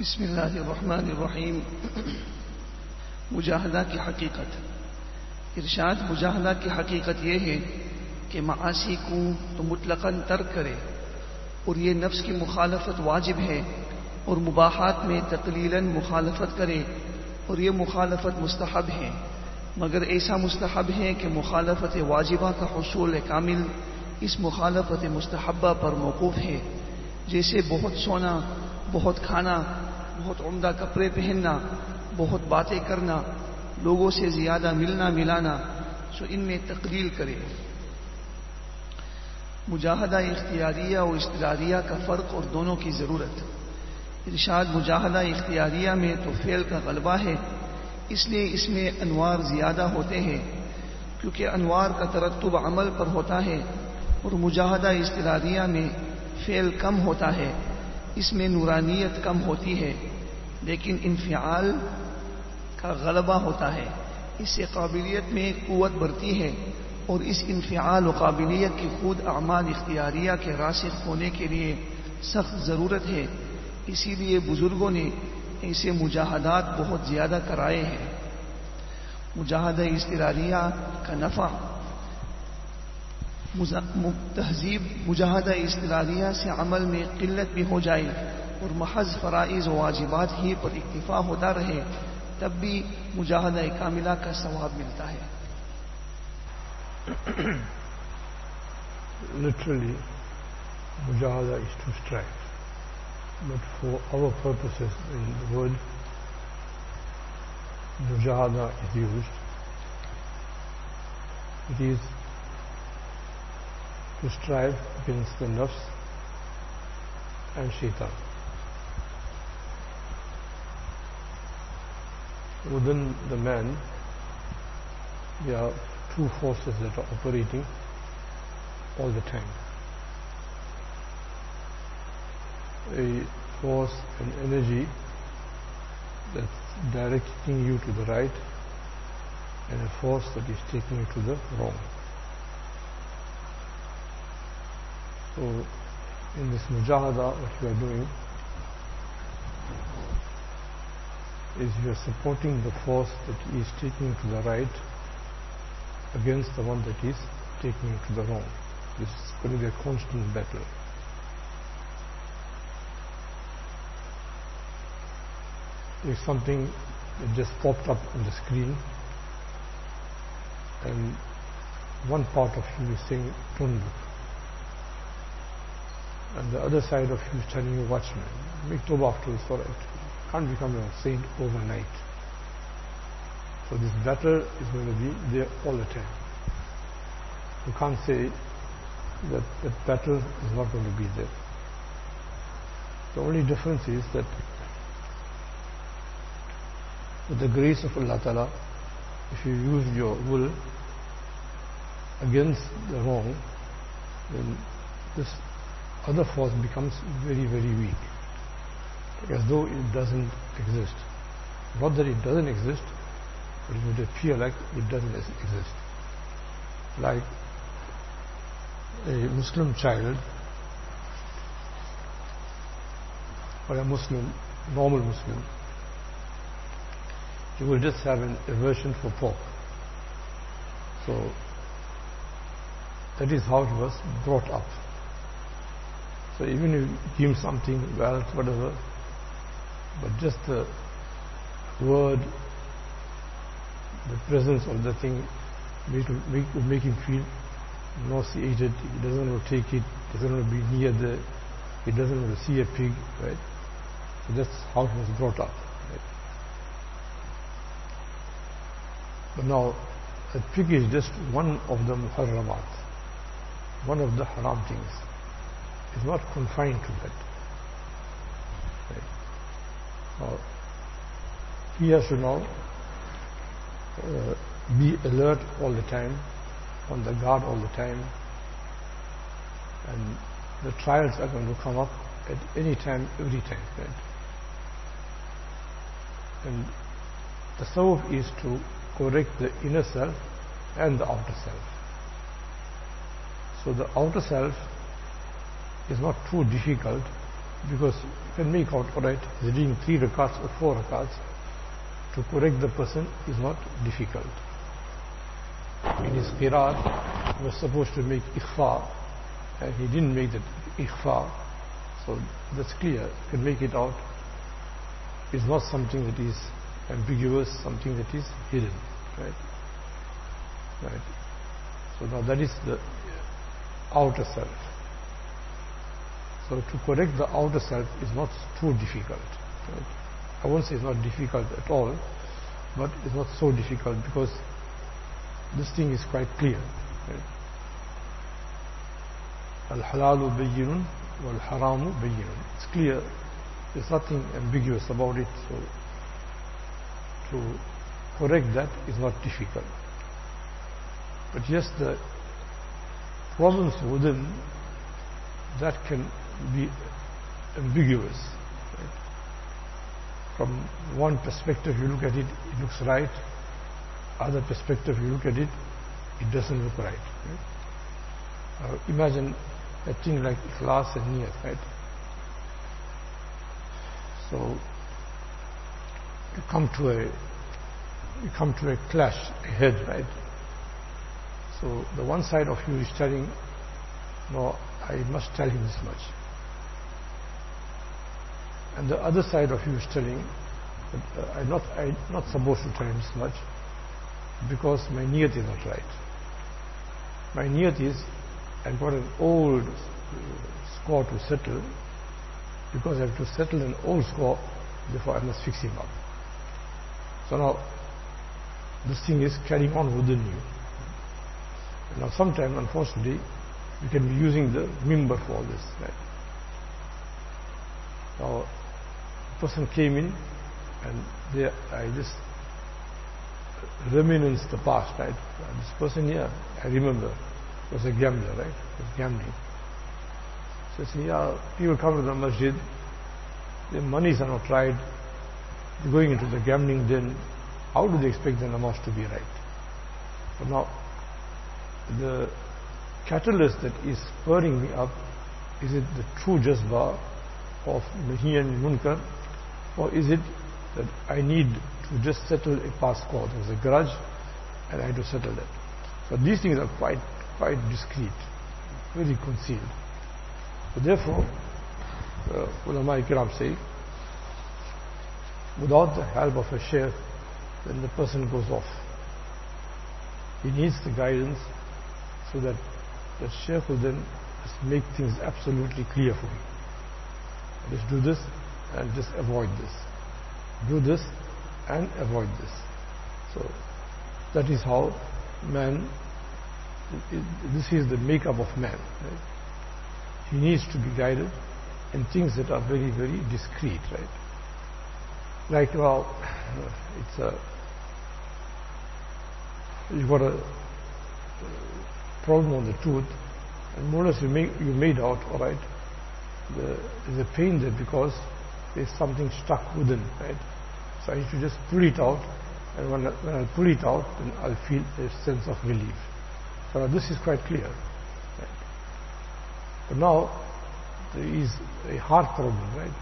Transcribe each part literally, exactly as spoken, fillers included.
बिस्मिल्लाहिर्रहमानिर्रहीम। मुजाहदा की हकीकत। इरशाद, मुजाहदा की हकीकत यह है कि मासी को तो मुतलकन तर्क करे और ये नफ्स की मुखालफत वाजिब है, और मुबाहात में तकलीलन मुखालफत करे और ये मुखालफत मुस्तहब है, मगर ऐसा मुस्तहब है कि मुखालफत वाजिबा का हुसूल कामिल इस मुखालफत मुस्तहब्बा पर मौकूफ है। जैसे बहुत सोना, बहुत खाना, बहुत उम्दा कपड़े पहनना, बहुत बातें करना, लोगों से ज्यादा मिलना मिलाना, सो इनमें तकलील करे। मुजाहदा इख्तियारिया और इस्तिरारिया का फ़र्क और दोनों की ज़रूरत। इरशाद, मुजाहदा इख्तियारिया में तो फ़ेल का गलबा है, इसलिए इसमें अनवार ज़्यादा होते हैं, क्योंकि अनवार का तरत्तुब अमल पर होता है, और मुजाहदा इस्तिरारिया में फ़ेल कम होता है, इसमें नूरानियत कम होती है, लेकिन इन्फिआल का गलबा होता है। इससे काबिलियत में कुव्वत बढ़ती है, और इस इन्फिआल और काबिलियत की खुद अमाल इख्तियारिया के रासिख होने के लिए सख्त ज़रूरत है। इसीलिए बुजुर्गों ने ऐसे मुजाहदात बहुत ज़्यादा कराए हैं। मुजाहदा इस्तिरारिया का नफ़ा। तहजीब मुजाहदा इस्तिरारिया से अमल में किल्लत भी हो जाए और महज फ़राइज़ व वाजिबात ही पर इक्तिफा होता रहे, तब भी मुजाहदा कामिला का सवाब मिलता है। Literally, mujahada is to strive, but for our purposes in the word mujahada is used. It is to strive against the nafs and shaitan. Within the man, there are two forces that are operating all the time. A force and energy that's directing you to the right, and a force that is taking you to the wrong. So in this mujahada, what you are doing is you are supporting the force that is taking you to the right against the one that is taking you to the wrong. This is going to be a constant battle. There's something that just popped up on the screen, and one part of you is saying, don't look. And the other side of you is telling you, watchman, make tawbah after this, all right. You can't become a saint overnight. So this battle is going to be there all the time. You can't say that that battle is not going to be there. The only difference is that with the grace of Allah Ta'ala, if you use your will against the wrong, then this other force becomes very, very weak, as though it doesn't exist. Not that it doesn't exist, but it would appear like it doesn't exist. Like a Muslim child or a Muslim, normal Muslim, he will just have an aversion for pork. So that is how he was brought up. So even if you give him something, wealth, whatever, but just the word, the presence of the thing make, make, would make him feel nauseated. He doesn't want to take it, doesn't want to be near the, he doesn't want to see a pig, right? So that's how he was brought up, right? But now, a pig is just one of the muharramat, one of the haram things. It's not confined to that. Right? Now, he has to now uh, be alert all the time, on the guard all the time, and the trials are going to come up at any time, every time. Right? And the tasawwuf is to correct the inner self and the outer self. So the outer self is not too difficult because you can make out, alright, he's reading three rakats or four rakats. To correct the person is not difficult. In his qiraat, he was supposed to make ikhfa, and he didn't make that ikhfa, so that's clear. You can make it out. It's not something that is ambiguous, something that is hidden, right? Right. So now that is the outer self. So to correct the outer self is not too difficult. Right? I won't say it's not difficult at all, but it's not so difficult because this thing is quite clear. Right? Al-halalu bayyinun wal-haramu bayyinun. It's clear. There's nothing ambiguous about it. So to correct that is not difficult. But yes, the problems within that can be ambiguous. Right? From one perspective you look at it, it looks right. Other perspective you look at it, it doesn't look right. Right? Uh, imagine a thing like ikhlas and niyat, right? So you come to a you come to a clash ahead, right? So the one side of you is telling, no, I must tell him this much. And the other side of you is telling that uh, I'm not I'm not supposed to tell him this much because my niyat is not right. My niyat is I've got an old score to settle. Because I have to settle an old score, therefore I must fix him up. So now this thing is carrying on within you. And now sometimes, unfortunately, you can be using the mimbar for all this. Right? Now, a person came in and there I just reminisce the past, right? This person here, I remember, was a gambler, right? He was gambling. So I say, yeah, people come to the masjid, their monies are not right, they're going into the gambling den, how do they expect the namaz to be right? But now, the catalyst that is spurring me up, is it the true jazba of nahi and munkar, or is it that I need to just settle a past score? There was a grudge and I had to settle that. So these things are quite, quite discreet, very concealed. So therefore, uh, ulama ikram say, without the help of a shaykh, then the person goes off. He needs the guidance so that the shaykh will then just make things absolutely clear for him. Just do this and just avoid this. Do this and avoid this. So that is how man, it, it, this is the makeup of man. Right? He needs to be guided in things that are very, very discreet, right? Like, well, it's a, you've got a problem on the tooth, and more or less you, make, you made out, all right, the, there's a pain there because there's something stuck within, right? So I need to just pull it out, and when I, when I pull it out, then I'll feel a sense of relief. So this is quite clear. But now, there is a heart problem, right?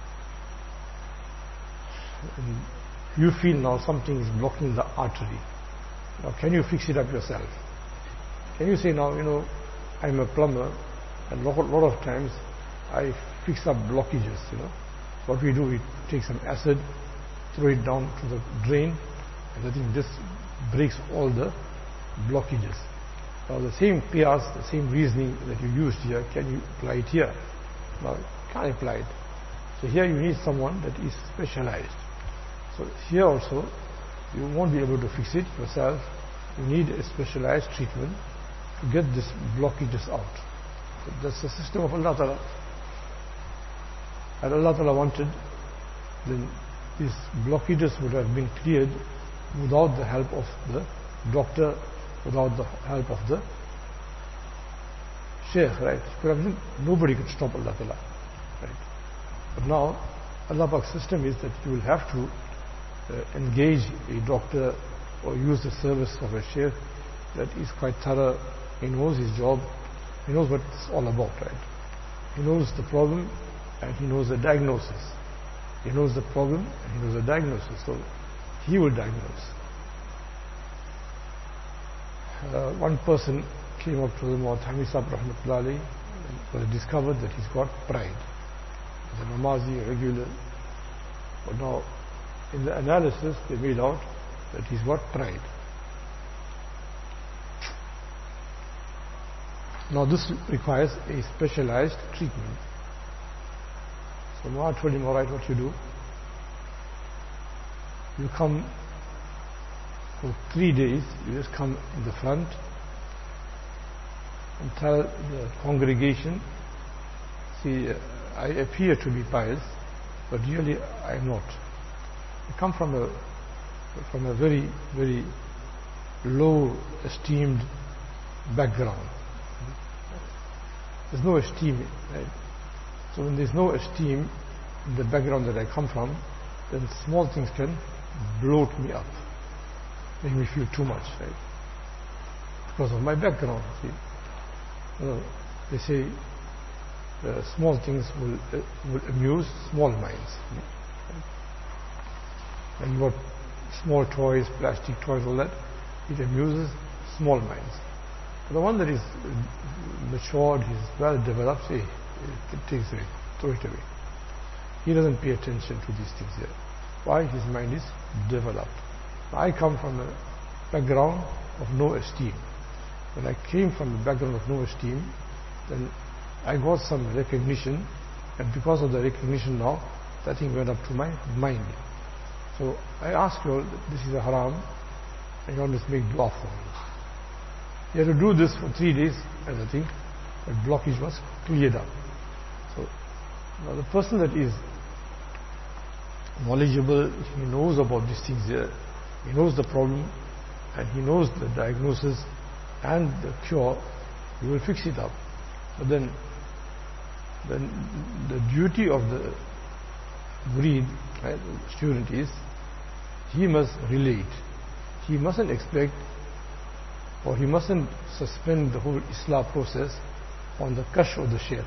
And you feel now something is blocking the artery. Now, can you fix it up yourself? Can you say now, you know, I'm a plumber, and a lot, lot of times I fix up blockages, you know. What we do, we take some acid, throw it down to the drain, and the thing just breaks all the blockages. Now the same qiyas, the same reasoning that you used here, can you apply it here? Now you can't apply it. So here you need someone that is specialized. So here also, you won't be able to fix it yourself. You need a specialized treatment to get this blockages out. So that's the system of Allah Ta'ala. Had Allah Ta'ala wanted, then these blockages would have been cleared without the help of the doctor, without the help of the sheikh, right? Nobody could stop Allah Ta'ala, right? But now, Allah Pak's system is that you will have to uh, engage a doctor or use the service of a sheikh that is quite thorough. He knows his job, he knows what it's all about, right? He knows the problem, and he knows the diagnosis. He knows the problem and he knows the diagnosis. So he will diagnose. Uh, one person came up to the Muhammad Hamid Sahib Rahmatullahi, and it was discovered that he's got pride. He's a namazi, regular. But now, in the analysis, they made out that he's got pride. Now this requires a specialized treatment. So Muhammad told him, all right, what you do? You come for three days, you just come in the front and tell the congregation, see, uh, I appear to be pious, but really I am not. I come from a from a very, very low esteemed background. There's no esteem, right? So when there's no esteem in the background that I come from, then small things can bloat me up, make me feel too much, right? Because of my background, see. You know, they say uh, small things will, uh, will amuse small minds. And you got small toys, plastic toys, all that, it amuses small minds. But the one that is matured, he's well developed, say, it takes away, throw it away. He doesn't pay attention to these things here. Why? His mind is developed. I come from a background of no esteem. When I came from a background of no esteem, then I got some recognition, and because of the recognition now, that thing went up to my mind. So I ask you all, this is a haram, and you always make dua for me. You have to do this for three days, and I think that blockage was cleared up. So now the person that is knowledgeable, he knows about these things here, he knows the problem, and he knows the diagnosis and the cure, he will fix it up. But then, then the duty of the murid, right, student is, he must relate. He mustn't expect, or he mustn't suspend the whole Islah process on the kashf of the Shaykh.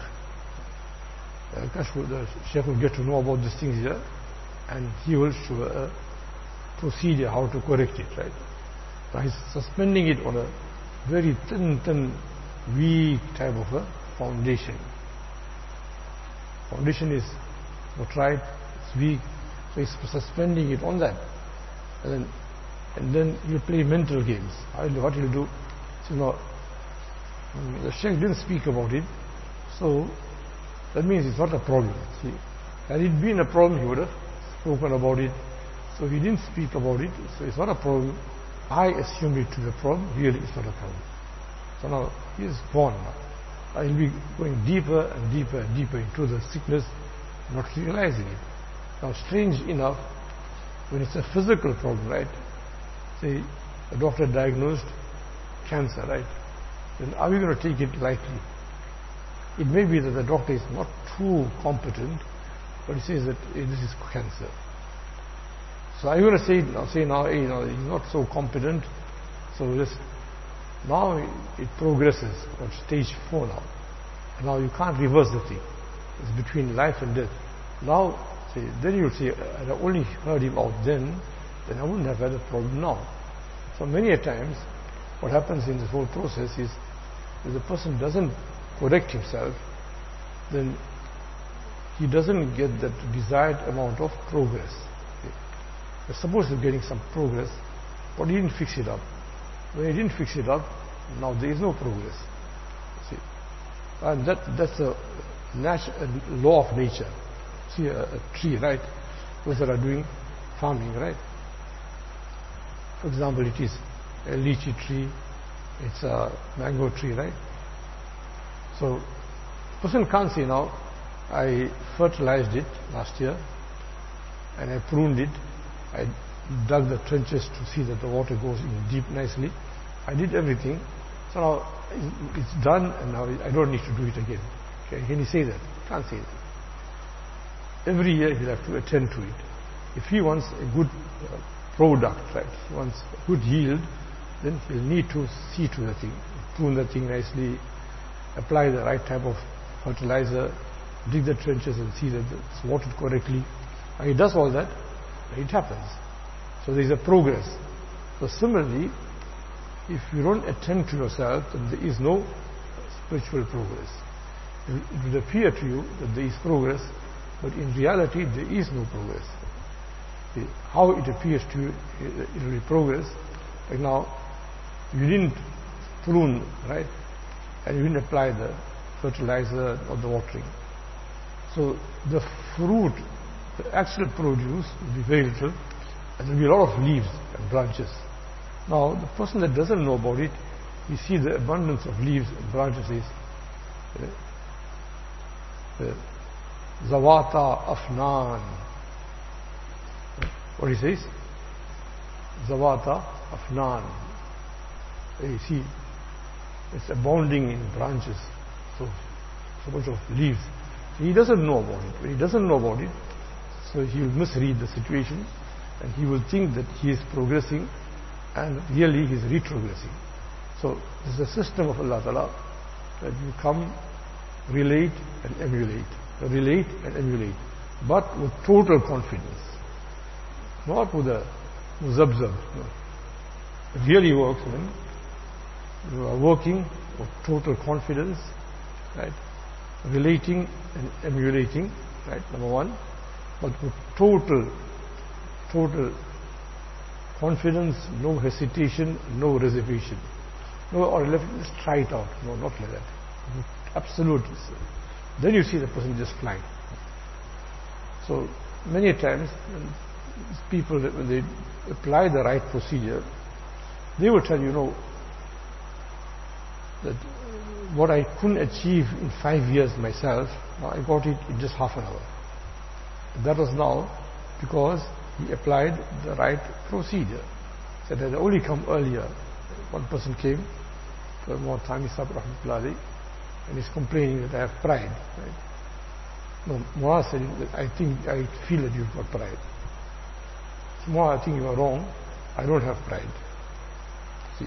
Uh, kashf, the Shaykh will get to know about these things here, and he will show a procedure how to correct it, right? Now he's suspending it on a very thin, thin, weak type of a foundation. Foundation is not right, it's weak, so he's suspending it on that. And then, and then you play mental games. What he'll do, so now, the Shaykh didn't speak about it, so that means it's not a problem. See, had it been a problem, he would have spoken about it. So he didn't speak about it, so it's not a problem. I assumed it to be a problem, really it's not a problem. So now he is gone now. I will be going deeper and deeper and deeper into the sickness, not realizing it. Now strange enough, when it's a physical problem, right? Say a doctor diagnosed cancer, right? Then are we going to take it lightly? It may be that the doctor is not too competent, but he says that hey, this is cancer. So are you going to say now, say now, hey, you know, he's not so competent, so just now it progresses on stage four now. And now you can't reverse the thing. It's between life and death. Now, say, then you'll say, I only heard him out then, then I wouldn't have had a problem now. So many a times, what happens in this whole process is, if the person doesn't correct himself, then he doesn't get that desired amount of progress. You're supposed to be getting some progress, but he didn't fix it up. When he didn't fix it up, now there is no progress. See, and that that's a, natu- a law of nature. See a, a tree, right? Those that are doing farming, right? For example, it is a lychee tree, it's a mango tree, right? So, person can't say now, I fertilized it last year, and I pruned it, I dug the trenches to see that the water goes in deep nicely. I did everything. So now it's done and now I don't need to do it again. Okay, can he say that? Can't say that. Every year he'll have to attend to it. If he wants a good uh, product, right, he wants a good yield, then he'll need to see to the thing, prune the thing nicely, apply the right type of fertilizer, dig the trenches and see that it's watered correctly. And he does all that, it happens. So there is a progress. So similarly, if you don't attend to yourself, then there is no spiritual progress. It would appear to you that there is progress, but in reality there is no progress. How it appears to you, it will be progress. Like now, you didn't prune, right? And you didn't apply the fertilizer or the watering. So the fruit, the actual produce will be very little, and there will be a lot of leaves and branches. Now, the person that doesn't know about it, he sees the abundance of leaves and branches, says, Zawata Afnan. What he says? Zawata Afnan. You see, it's abounding in branches, so, so much of leaves. He doesn't know about it. When he doesn't know about it, so he will misread the situation and he will think that he is progressing and really he is retrogressing. So this is a system of Allah Ta'ala that you come, relate and emulate. Relate and emulate. But with total confidence. Not with a muzabzab. No. It really works when you are working with total confidence, right? Relating and emulating, right? Number one. But with total, total confidence, no hesitation, no reservation. No, or let's try it out. No, not like that. Absolute. Then you see the person just flying. So many times, people, when they apply the right procedure, they will tell you, know, that what I couldn't achieve in five years myself, I got it in just half an hour. That was now because he applied the right procedure. So that had only come earlier. One person came, for more time, and he's complaining that I have pride. Right? No, Muaz said that I think, I feel that you've got pride. So Muaz, I think you are wrong. I don't have pride. See.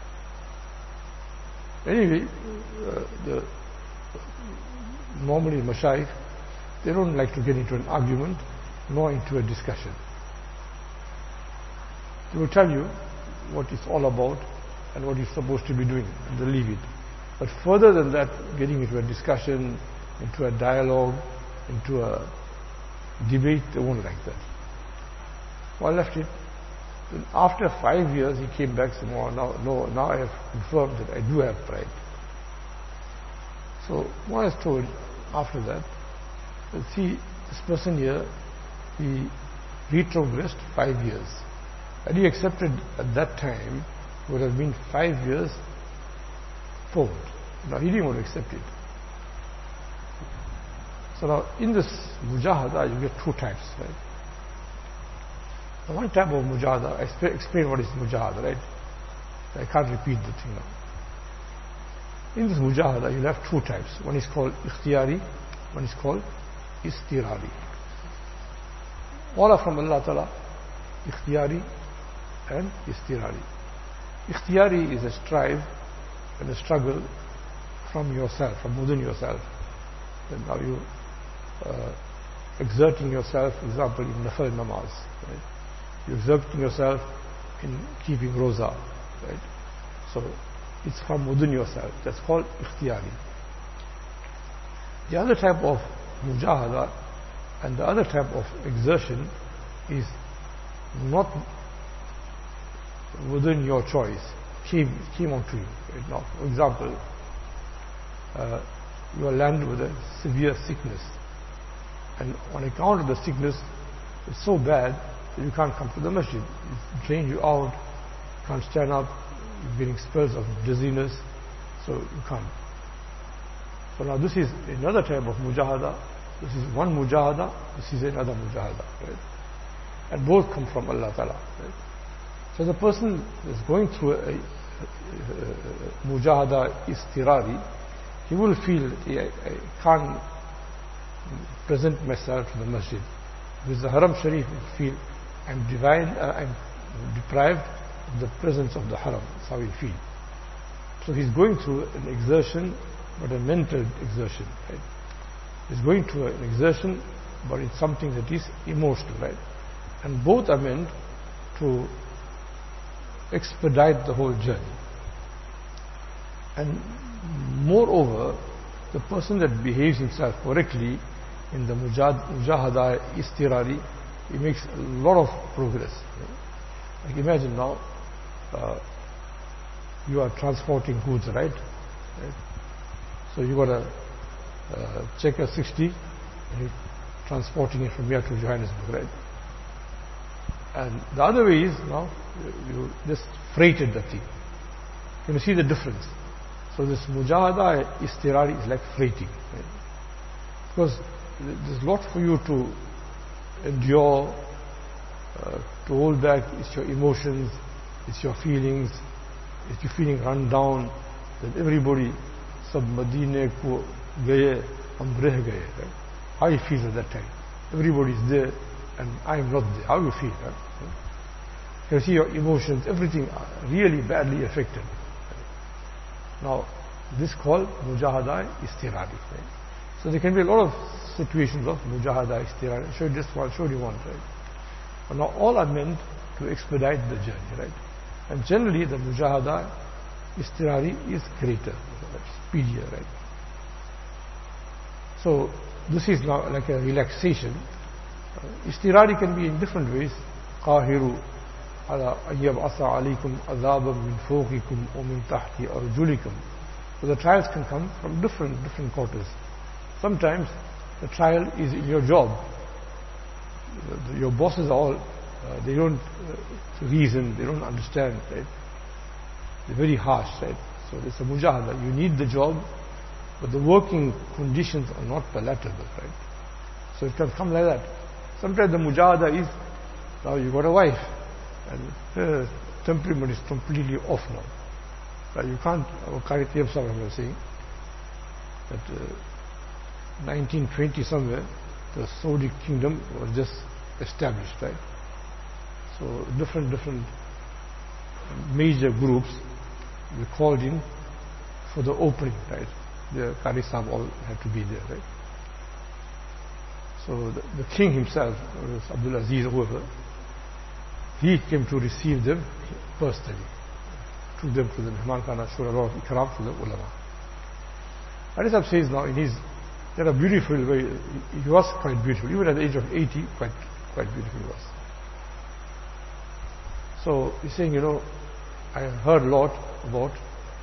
Anyway, uh, the, normally Mashayikh, they don't like to get into an argument nor into a discussion. They will tell you what it's all about and what you're supposed to be doing, and they'll leave it. But further than that, getting into a discussion, into a dialogue, into a debate, they won't like that. So I left it. Then after five years, he came back and said, oh, now, no, now I have confirmed that I do have pride. So what I was told after that, that see, this person here, he retrogressed five years. And he accepted at that time, it would have been five years forward. Now he didn't want to accept it. So now in this mujahada, you get two types, right? Now one type of mujahada, I exp explain what is mujahada, right? I can't repeat the thing now. In this mujahada, you have two types. One is called ikhtiyari, one is called istirari. All are from Allah Ta'ala, ikhtiyari and istirari. Ikhtiyari is a strive and a struggle from yourself, from within yourself. Then now you uh, exerting yourself, for example, in nafal namaz. Right? You're exerting yourself in keeping roza. Right? So it's from within yourself. That's called ikhtiyari. The other type of mujahada and the other type of exertion is not within your choice. Came, came onto you. Right now, for example, uh, you are landed with a severe sickness, and on account of the sickness, it's so bad that you can't come to the masjid. It drains you out, you can't stand up, you're getting spells of dizziness, so you can't. So now this is another type of mujahada. This is one mujahada, this is another mujahada. Right? And both come from Allah Ta'ala. Right? So the person is going through a, a, a mujahada istirari, he will feel that he, I, I can't present myself to the masjid. With the Haram Sharif, you feel I'm, divine, uh, I'm deprived of the presence of the Haram. That's how he feels. So he's going through an exertion, but a mental exertion. Right? It's going to an exertion, but it's something that is emotional, right? And both are meant to expedite the whole journey. And moreover, the person that behaves himself correctly in the mujahada istirari, he makes a lot of progress. Like imagine now, uh, you are transporting goods, right? right? So you got a uh, checker sixty, and you're transporting it from here to Johannesburg, right? And the other way is now you just freighted the thing. Can you see the difference? So this mujahada istirari is like freighting, right? Because there's a lot for you to endure, uh, to hold back. It's your emotions, it's your feelings. If you're feeling run down, then everybody, sab Madine ko gaye, hum reh gaye, right? How you feel at that time? Everybody is there, and I am not there. How you feel? Right? You see your emotions, everything really badly affected. Now, this is called mujahada istirari. Right? So there can be a lot of situations of mujahada istirari. I showed just one, showed you one, right? But now all are meant to expedite the journey, right? And generally the mujahada istirari is greater, speedier, right? So this is now like a relaxation. Uh, istirari can be in different ways. Qahiru ala ayyab'asa alaykum azabam min fawqikum wa min tahti arjulikum. So the trials can come from different different quarters. Sometimes the trial is in your job. The, the, your bosses are all, uh, they don't uh, reason, they don't understand, right? They're very harsh, right? So it's a mujahada. You need the job, but the working conditions are not palatable, right? So it can come like that. Sometimes the mujahada is, now you got a wife, and her temperament is completely off now. Right? You can't, our Qari Tayyib Sahib was saying that uh, nineteen twenty somewhere, the Saudi kingdom was just established, right? So different, different major groups were called in for the opening, right? The Qari Sahib all had to be there, right? So the, the king himself, Abdul Aziz, whoever, he came to receive them personally, took them to the Mehman Khana, showed a lot of ikram to the ulama. Qari Sahib says now in his, they are beautiful, very, he was quite beautiful, even at the age of eighty, quite, quite beautiful he was. So he's saying, you know, I heard a lot about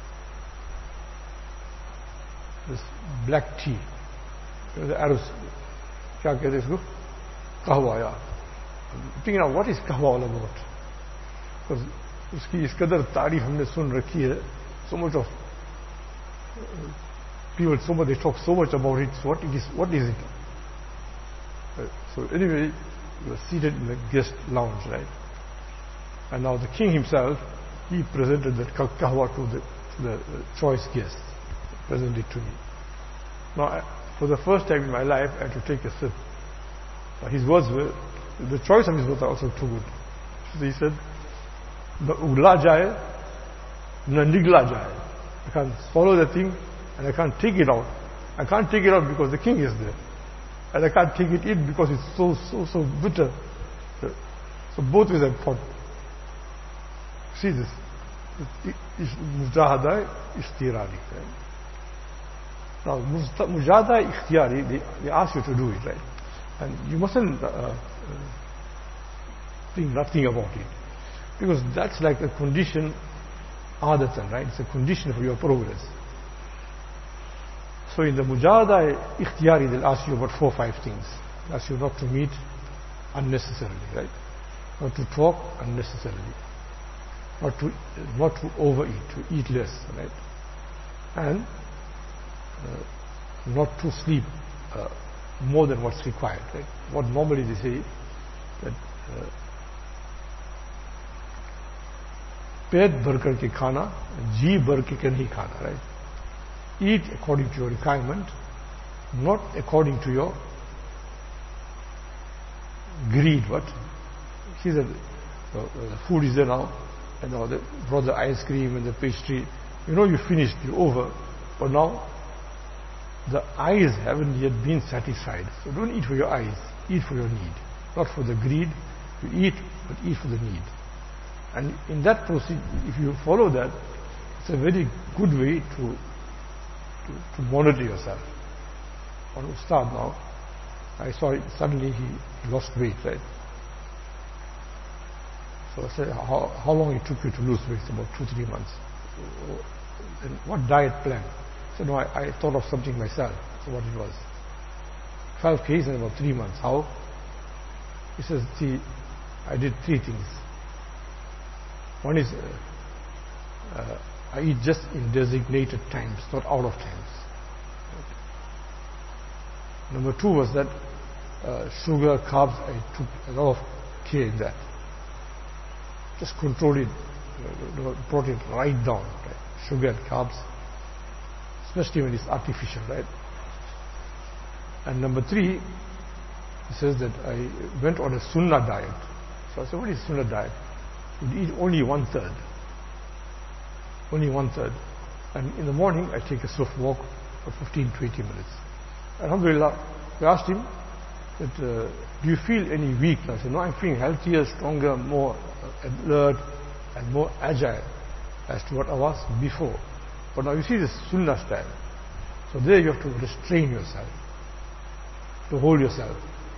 this black tea. You know, the Arabs, kya kehte isko? Kahwa, yeah. I'm thinking now, what is kahwa all about? Because uski is qadar taarif humne sun rakhi hai, so much of uh, people, so much, they talk so much about it. So what it is, what is it? Right. So anyway, we were seated in the guest lounge, right? And now the king himself, he presented that kahwa to the, to the uh, choice guest, presented it to me. Now, I, for the first time in my life, I had to take a sip. Now, his words were, the choice of his words are also too good. So he said, "Na ugla jaye, na nigla jaye." I can't swallow the thing, and I can't take it out. I can't take it out because the king is there, and I can't take it in because it's so so so bitter. So both ways are important. See this, it's mujahada istirari. Right? Now mujahada ikhtiyari, they, they ask you to do it, right? And you mustn't uh, uh, think nothing about it, because that's like a condition, adatan, right? It's a condition for your progress. So in the mujahada ikhtiyari, they'll ask you about four or five things. They'll ask you not to meet unnecessarily, right? Not to talk unnecessarily. Not to, not to overeat, to eat less, right? And uh, not to sleep uh, more than what's required, right? What normally they say that पेट भर करके खाना, जी भर के नहीं खाना, right? Eat according to your requirement, not according to your greed. What? See that uh, the food is there now, and now they brought the ice cream and the pastry. You know you finished, you're over, but now the eyes haven't yet been satisfied. So don't eat for your eyes, eat for your need. Not for the greed, you eat, but eat for the need. And in that process, if you follow that, it's a very good way to, to, to monitor yourself. On Ustad now, I saw it, suddenly he lost weight, right? So I said, how, how long it took you to lose weight? About two, three months. So, and what diet plan? So no, I, I thought of something myself. So what it was? twelve kgs in about three months. How? He says, see, I did three things. One is, uh, uh, I eat just in designated times, not out of times. Okay. Number two was that uh, sugar, carbs, I took a lot of care in that. Just control it, uh, brought it right down. Right? Sugar and carbs, especially when it's artificial, right? And number three, he says that I went on a sunnah diet. So I said, what is sunnah diet? You eat only one third. Only one third. And in the morning, I take a swift walk for fifteen, twenty minutes. Alhamdulillah, we asked him, that, uh, do you feel any weak? I said, no, I'm feeling healthier, stronger, more alert, and more agile as to what I was before. But now you see this sunnah style. So there you have to restrain yourself, to hold yourself.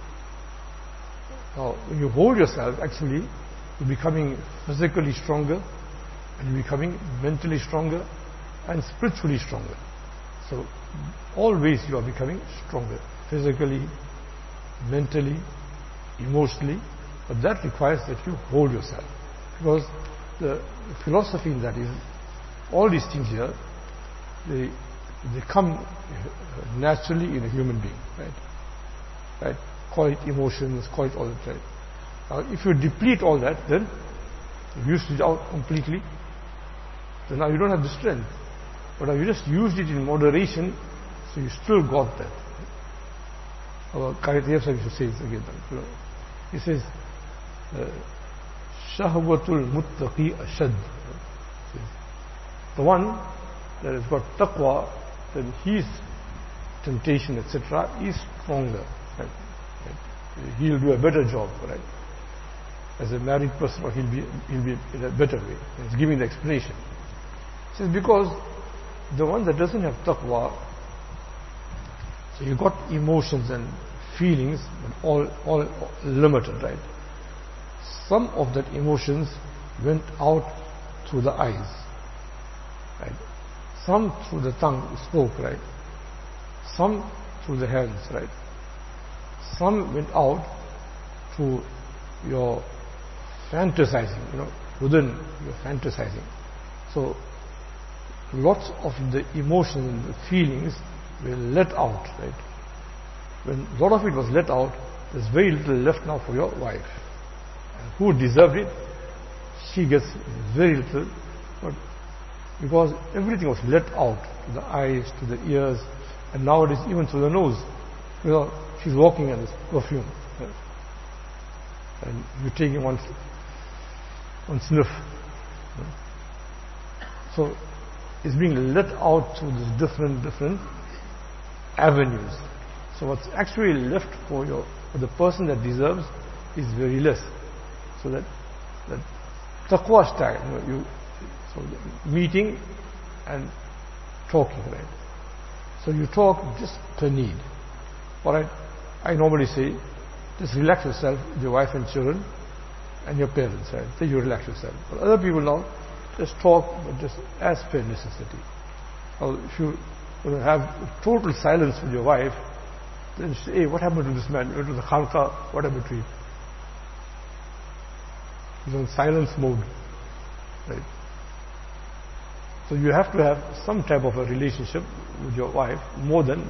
Now, when you hold yourself, actually, you're becoming physically stronger, and you're becoming mentally stronger, and spiritually stronger. So, always you are becoming stronger, physically, mentally, emotionally, but that requires that you hold yourself. Because the philosophy in that is, all these things here, they, they come naturally in a human being, right? Right? Call it emotions, call it all that, right? Now, if you deplete all that, then you use it out completely, then now you don't have the strength. But now you just used it in moderation, so you still got that. Our Karithiyaf Sahib used to say this again. You know, he says, Shahwatul muttaqi ashad. The one that has got taqwa, then his temptation, et cetera, is stronger. Right? Right? He'll do a better job, right? As a married person, or he'll be he'll be in a better way. He's giving the explanation. He says, because the one that doesn't have taqwa, so you got emotions and feelings, but all all limited, right? Some of that emotions went out through the eyes, right? Some through the tongue spoke, right? Some through the hands, right? Some went out through your fantasizing, you know, within your fantasizing. So lots of the emotions and the feelings were let out, right? When a lot of it was let out, there's very little left now for your wife. And who deserved it? She gets very little, but because everything was let out to the eyes, to the ears, and nowadays even to the nose. You know, she's walking and there's perfume, right? And you're taking one, one sniff. Right? So it's being let out through these different, different avenues. So what's actually left for your, for the person that deserves is very less. So that, that taqwa style, you know, you, so meeting and talking, right? So you talk just per need. Alright, I normally say, just relax yourself with your wife and children and your parents, right? Then you relax yourself. But other people now, just talk, but just as per necessity. Now, if you, you know, have total silence with your wife, then you say, hey, what happened to this man? He went to the khanqa, what happened to him? He's on silence mode, right? So you have to have some type of a relationship with your wife, more than,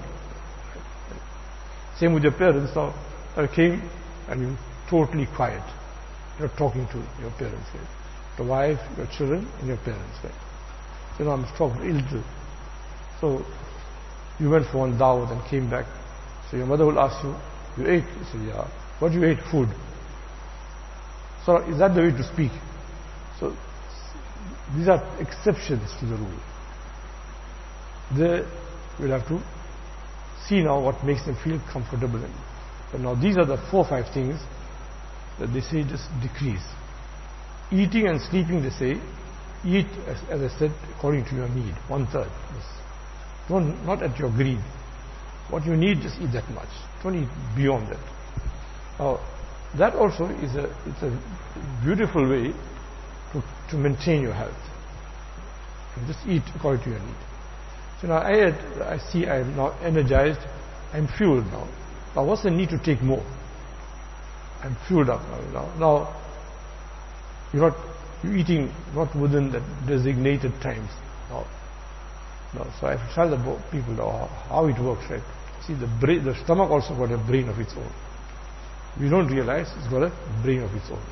same with your parents. Now, I came and you're totally quiet. You're not talking to your parents, right? The wife, your children, and your parents, right? So now I'm talking a little. So you went for one dawah and came back. So your mother will ask you, you ate? You say, yeah. What you ate? Food. So is that the way to speak? So these are exceptions to the rule. There we'll have to see now what makes them feel comfortable. So now these are the four five things that they say just decrease. Eating and sleeping, they say, eat, as, as I said, according to your need, one third. Don't, not at your greed. What you need, just eat that much. Don't eat beyond that. Now, that also is a, it's a beautiful way to, to maintain your health. And just eat according to your need. So now I, had, I see I am now energized, I'm fueled now. Now what's the need to take more? I'm fueled up now. Now, you're not, you're eating not within the designated times. No. No. So I tell the people now how it works, right? See, the brain, the stomach also got a brain of its own. We don't realize it's got a brain of its own.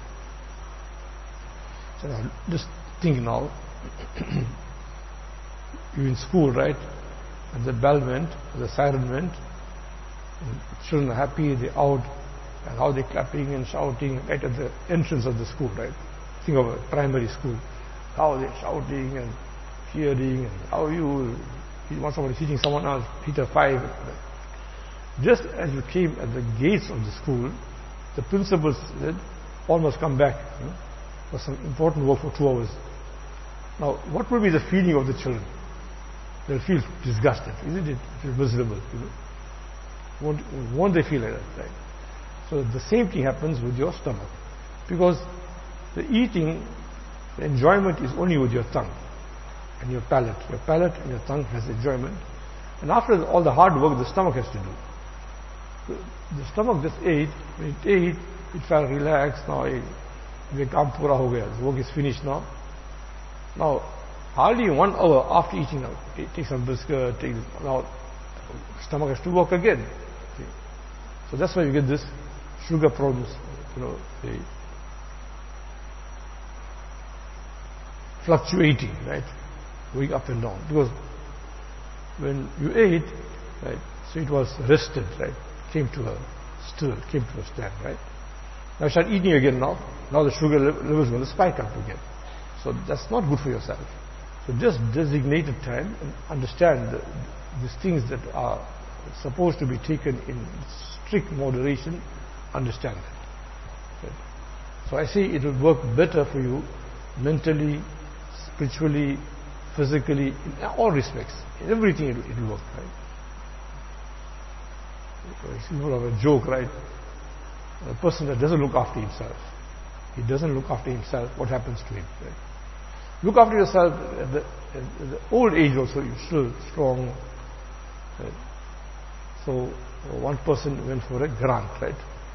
So now, just think now, you're in school, right? And the bell went, the siren went, and children are happy, they're out, and how they're clapping and shouting right at the entrance of the school, right? Think of a primary school, how they're shouting and cheering, and how you, you want somebody teaching someone else, Peter five. Just as you came at the gates of the school, the principal said, all must come back, you know, for some important work for two hours. Now, what will be the feeling of the children? They'll feel disgusted, isn't it? Feel miserable, you know. Won't, won't they feel like that, right? So the same thing happens with your stomach. Because the eating, the enjoyment is only with your tongue and your palate. Your palate and your tongue has enjoyment. And after all the hard work, the stomach has to do. The, the stomach just ate. When it ate, it felt relaxed. Now, the kaam pura ho gaya. The work is finished now. Now, hardly one hour after eating, now, take some biscuit, take this, now, stomach has to work again. See? So that's why you get this sugar problems, you know, the fluctuating, right, going up and down. Because when you ate, right, so it was rested, right, came to a still, came to a stand, right. Now you start eating again now. Now the sugar level is going to spike up again. So that's not good for yourself. So just designated time and understand the, these things that are supposed to be taken in strict moderation, understand that. Right? So I say it will work better for you mentally, spiritually, physically, in all respects. In everything it will work, right? It's more of a joke, right? A person that doesn't look after himself, he doesn't look after himself, what happens to him, right? Look after yourself at the, at the old age also, you're still strong. Right? So one person went for a grant, right?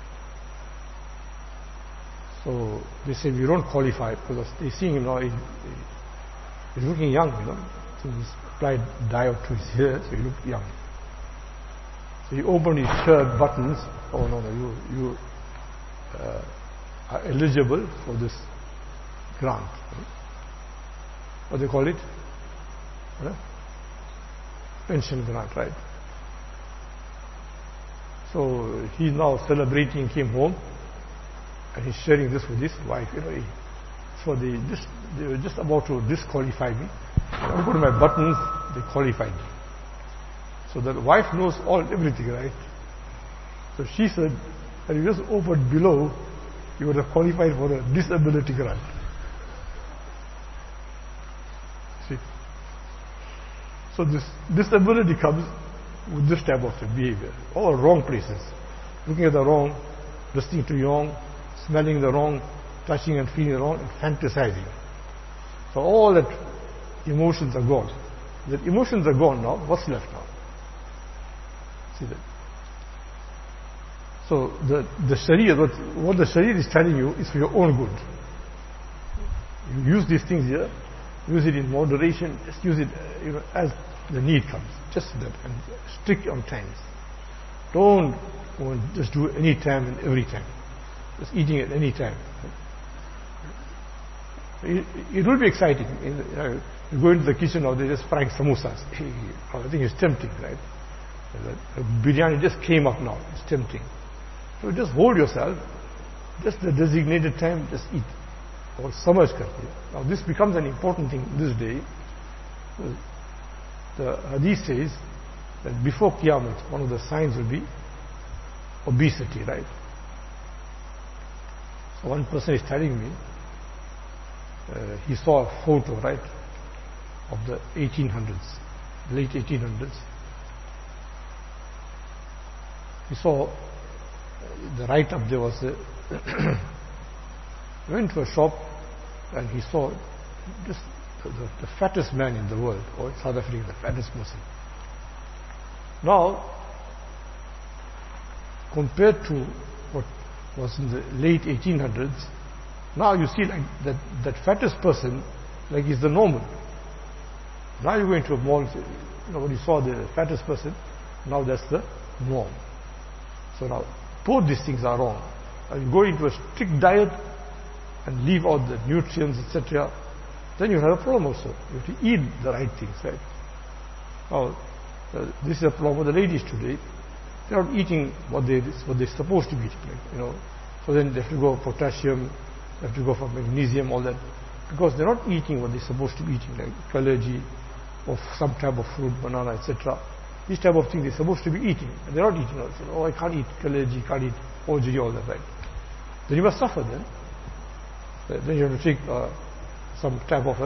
So they said, we don't qualify because they see him now, he, he's looking young, you know. So he's applied dye up to his hair, so he looked young. So he opened his shirt buttons. Oh no, no, you, you uh, are eligible for this grant. Right? What do they call it? Huh? Pension grant, right? So he's now celebrating, came home, and he's sharing this with his wife. You know, he, so they just they were just about to disqualify me. I go to my buttons, they qualified me. So the wife knows all everything, right? So she said, "Had you just opened below, you would have qualified for a disability grant." See? So this disability comes with this type of behavior. All wrong places. Looking at the wrong, listening to wrong, smelling the wrong, touching and feeling the wrong, and fantasizing. So all that emotions are gone. The emotions are gone now, what's left now? See that? So the, the Sharia, what, what the Sharia is telling you is for your own good. You use these things here, use it in moderation, just use it uh, you know, as the need comes. Just that, and strict on times. Don't, don't just do any time and every time. Just eating at any time. It, it will be exciting. In the, you, know, you go into the kitchen or they just frying samosas. I think it's tempting, right? The biryani just came up now. It's tempting. So just hold yourself. Just the designated time, just eat. Or samaj karke. Now this becomes an important thing this day. The hadith says that before Qiyamah, one of the signs will be obesity, right? So one person is telling me, uh, he saw a photo, right, of the eighteen hundreds, late eighteen hundreds. He saw uh, the right up there was a went to a shop and he saw just the, the, the fattest man in the world, or in South Africa, the fattest person. Now, compared to what was in the late eighteen hundreds, now you see like that, that fattest person like is the normal. Now you go into a mall, you know, when you saw the fattest person, now that's the norm. So now both these things are wrong. And you go into a strict diet and leave out the nutrients, et cetera, then you have a problem also. You have to eat the right things, right? Now, uh, this is a problem with the ladies today. They are not eating what they what they're supposed to be eating, like, you know. So then they have to go for potassium, they have to go for magnesium, all that, because they're not eating what they're supposed to be eating, like kalaji or some type of fruit, banana, et cetera. These type of things they're supposed to be eating, and they're not eating. Also. Oh, I can't eat kalaji, can't eat ojiri, all that, right? Then you must suffer. Then, then you have to take uh, some type of a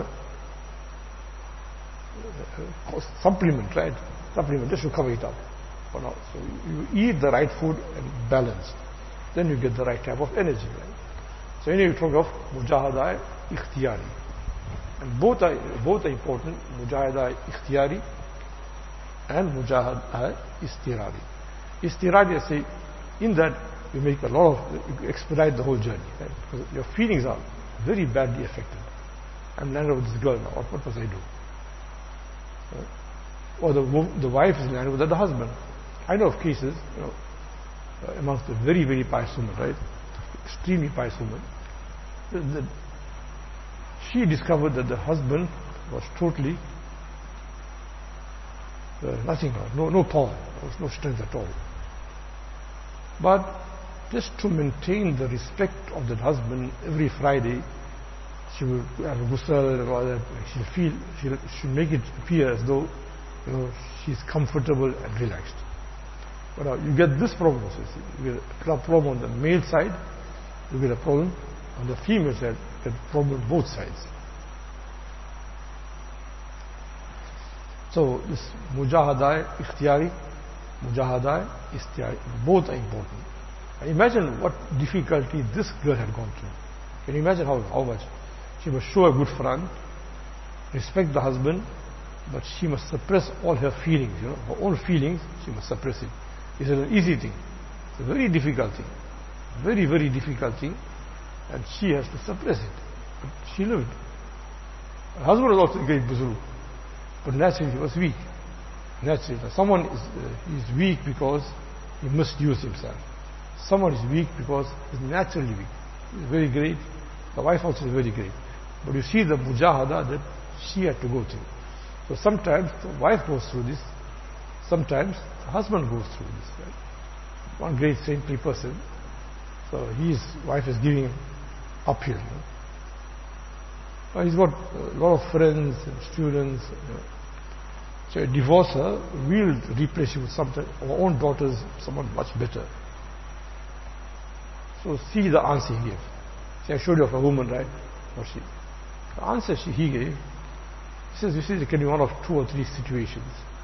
uh, supplement, right? Supplement just to cover it up. For now. So you eat the right food and balanced, then you get the right type of energy, right? So anyway, we talk of mujahada ikhtiyari, and both are both are important. Mujahada ikhtiyari and mujahada istirari. Istirari, I say, in that you make a lot of, you expedite the whole journey, right? Because your feelings are very badly affected. I'm landed with this girl now. What, what must I do? Right? Or the the wife is landed with the husband. I know of cases, you know, uh, amongst the very, very pious women, right? Extremely pious women. The, the, she discovered that the husband was totally uh, nothing, no, no power, there was no strength at all. But just to maintain the respect of that husband, every Friday she will have a ghusl and all that. She'll feel, she'll, she'll make it appear as though, you know, she's comfortable and relaxed. But uh, you get this problem also. You get a problem on the male side, you get a problem on the female side, you get a problem on both sides. So this mujahada ikhtiyari, mujahada istiyari, both are important. And imagine what difficulty this girl had gone through. Can you imagine how, how much? She must show a good front, respect the husband, but she must suppress all her feelings, you know, her own feelings, she must suppress it. It's an easy thing. It's a very difficult thing. Very, very difficult thing. And she has to suppress it. But she lived. Her husband was also a great buzuru. But naturally he was weak. Naturally. Someone is uh, is weak because he misused himself. Someone is weak because he's naturally weak. He's very great. The wife also is very great. But you see the mujahada that she had to go through. So sometimes the wife goes through this. Sometimes the husband goes through this. Right? One great saintly person. So his wife is giving him uphill. You know. Well, he's got a lot of friends and students. You know. So a divorcer will replace you with something. Our own daughters, someone much better. So see the answer he gave. See, I showed you of a woman, right? Or she. The answer she, he gave, he says, you see, there can be one of two or three situations.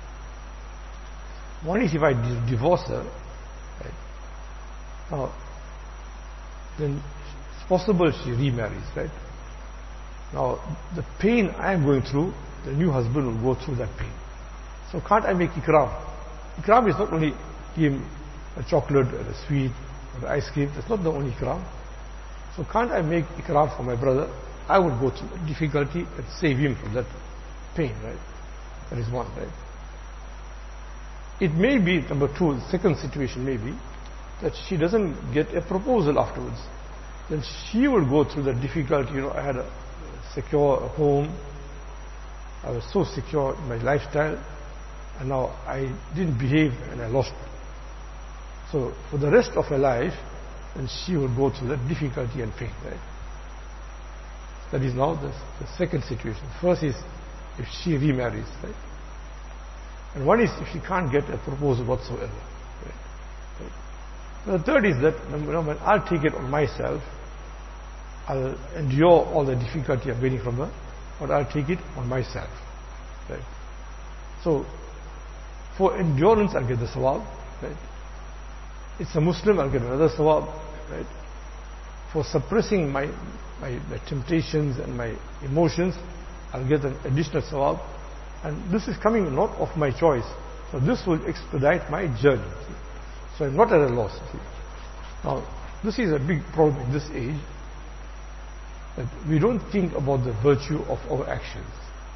One is if I divorce her, right? Now, then it's possible she remarries, right? Now, the pain I am going through, the new husband will go through that pain. So can't I make ikram? Ikram is not only give him a chocolate or a sweet or ice cream. That's not the only ikram. So can't I make ikram for my brother? I would go through difficulty and save him from that pain, right? That is one, right? It may be, number two, the second situation may be that she doesn't get a proposal afterwards. Then she will go through the difficulty, you know, I had a secure home, I was so secure in my lifestyle, and now I didn't behave and I lost it. So for the rest of her life, then she will go through that difficulty and pain, right? That is now the, the second situation. First is if she remarries, right? And one is if she can't get a proposal whatsoever. Right? Right? The third is that, you know, when I'll take it on myself, I'll endure all the difficulty I'm getting from her, but I'll take it on myself. Right? So, for endurance, I'll get the sawab. Right? It's a Muslim, I'll get another sawab. Right? For suppressing my, my, my temptations and my emotions, I'll get an additional sawab. And this is coming not of my choice. So this will expedite my journey. See? So I'm not at a loss. See? Now, this is a big problem in this age, that we don't think about the virtue of our actions.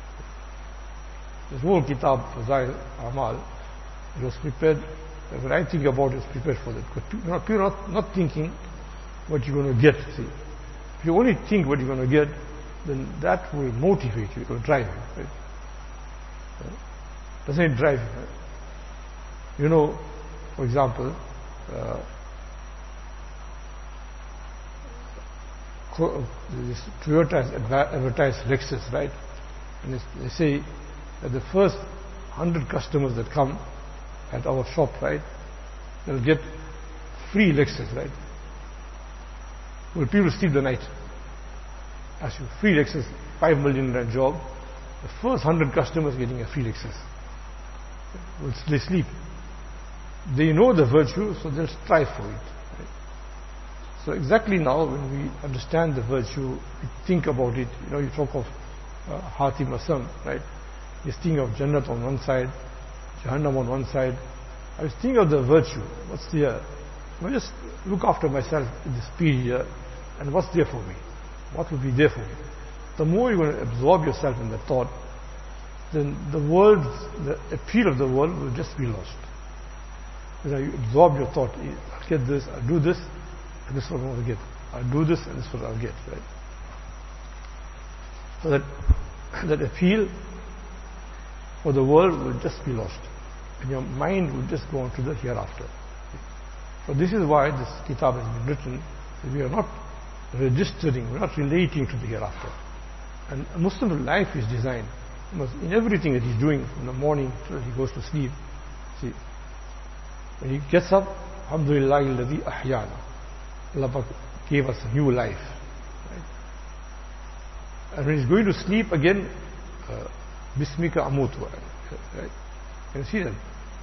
This whole kitab, Fazail Amal, it was prepared, when I think about it, it's prepared for that. Because you're not, you're not, not thinking what you're going to get. See? If you only think what you're going to get, then that will motivate you, it will drive you. Right? Doesn't it drive you? Right? You know, for example, uh, Toyota has advertised Lexus, right? And they say that the first hundred customers that come at our shop, right, they'll get free Lexus, right? Will people sleep the night? Ask you, free Lexus, five million rand job. The first hundred customers getting a free Lexus. Will they sleep? They know the virtue, so they'll strive for it. Right? So exactly now, when we understand the virtue, we think about it. You know, you talk of uh, Hatim Asam, right? He's thinking of Jannat on one side, Jahannam on one side. I was thinking of the virtue. What's there? I just look after myself in this period here, and what's there for me? What will be there for me? The more you're going to absorb yourself in the thought, then the world, the appeal of the world will just be lost. You know, you absorb your thought, I'll get this, I'll do this, and this is what I'll get. I'll do this, and this is what I'll get, right? So that, that appeal for the world will just be lost. And your mind will just go on to the hereafter. So this is why this kitab has been written. We are not registering, we're not relating to the hereafter. And a Muslim life is designed, in everything that he's doing from the morning till he goes to sleep. See, when he gets up, Alhamdulillah alladhi ahyana. Allah gave us a new life. Right? And when he's going to sleep again, uh, Bismika amutu. Right? Can you see that?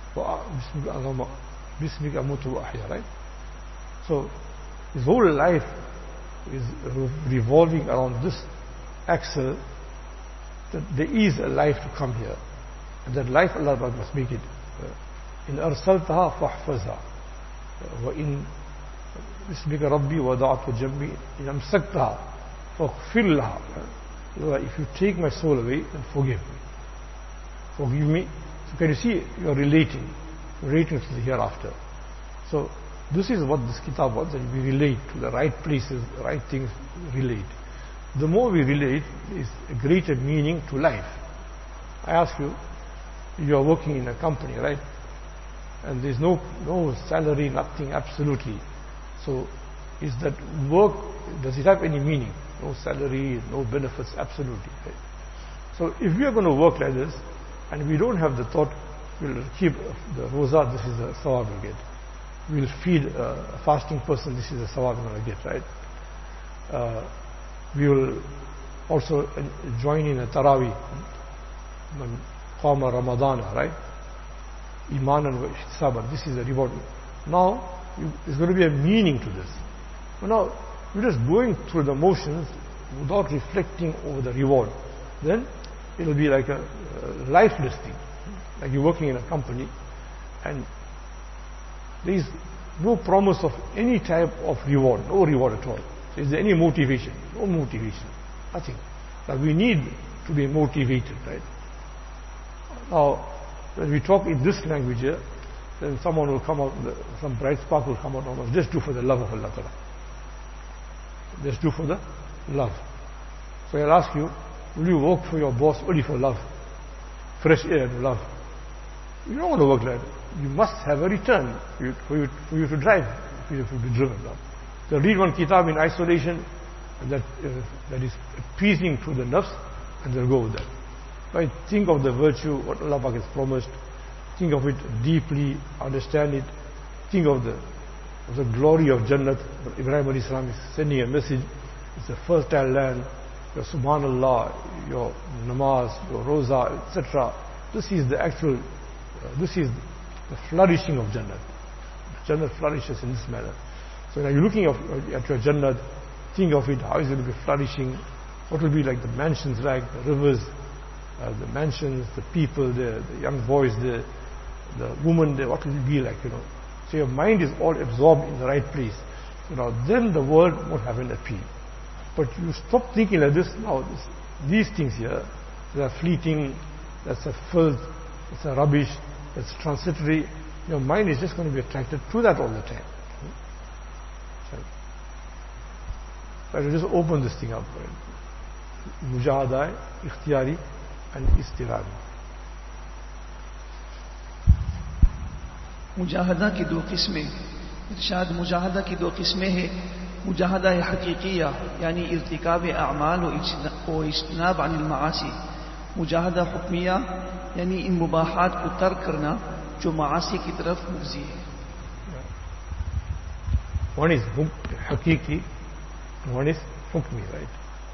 Bismika amutu wa ahya, right? So, his whole life is revolving around this axle, that there is a life to come here. And that life Allah must make it. In arsaltaha fahfazha. Wa in bismika rabbi wada'atu jambi in amsaktaha faghfir laha. If you take my soul away, then forgive me. Forgive me. So can you see, you are relating. Relating to the hereafter. So this is what this kitab was, that we relate to the right places, the right things, relate. The more we relate, is a greater meaning to life. I ask you, you are working in a company, right? And there's no no salary, nothing, absolutely. So is that work, does it have any meaning? No salary, no benefits, absolutely. Right? So if we are going to work like this, and we don't have the thought, we'll keep the roza, this is the sawab we'll get. We'll feed a fasting person, this is the sawab we're going to get, right? Uh, we will also join in a Taraweeh, man qama Ramadana, right? Imanan wa ihtisaban, this is the reward. Now, there's going to be a meaning to this. But now, we're just going through the motions without reflecting over the reward. Then, it'll be like a, a lifeless thing. Like you're working in a company, and there is no promise of any type of reward, no reward at all. So is there any motivation? No motivation, nothing. Now we need to be motivated, right? Now, when we talk in this language here, then someone will come out, some bright spark will come out, and just do for the love of Allah Ta'ala. Just do for the love. So I'll ask you, will you work for your boss only for love? Fresh air and love. You don't want to work like that. You must have a return for you, for you, for you to drive, for you to be driven. So read one kitab in isolation, and that, uh, that is appeasing to the nafs, and they'll go with that. Right? Think of the virtue, what Allah Pak has promised, think of it deeply, understand it, think of the, of the glory of Jannat. Ibrahim alayhi salam is sending a message. It's a fertile land. Your subhanallah, your namaz, your roza, et cetera. This is the actual, uh, this is the flourishing of Jannat. Jannat flourishes in this manner. So when you're looking at, at your Jannat, think of it, how is it going to be flourishing? What will be like the mansions, like the rivers, uh, the mansions, the people, the, the young boys, the, the women, the, what will it be like, you know? So your mind is all absorbed in the right place. You know, then the world won't have an appeal. But you stop thinking like this, now this, these things here, they are fleeting, that's a filth, it's a rubbish, it's transitory. Your mind is just going to be attracted to that all the time. So I will just open this thing up. Mujahada, ikhtiyari and istirari. मुजाहदा की दो किस्में, इरशाद मुजाहदा की दो किस्में हैं। मुजाहदा हकीकिया यानी इर्तिकाब अमाल व इज्तनाब अनिल मासी। मुजाहदा हुक्मिया यानी इन मुबाहात को तर्क करना जो मासी की तरफ मुगजी है। One is hakiki, one is hukmi, right?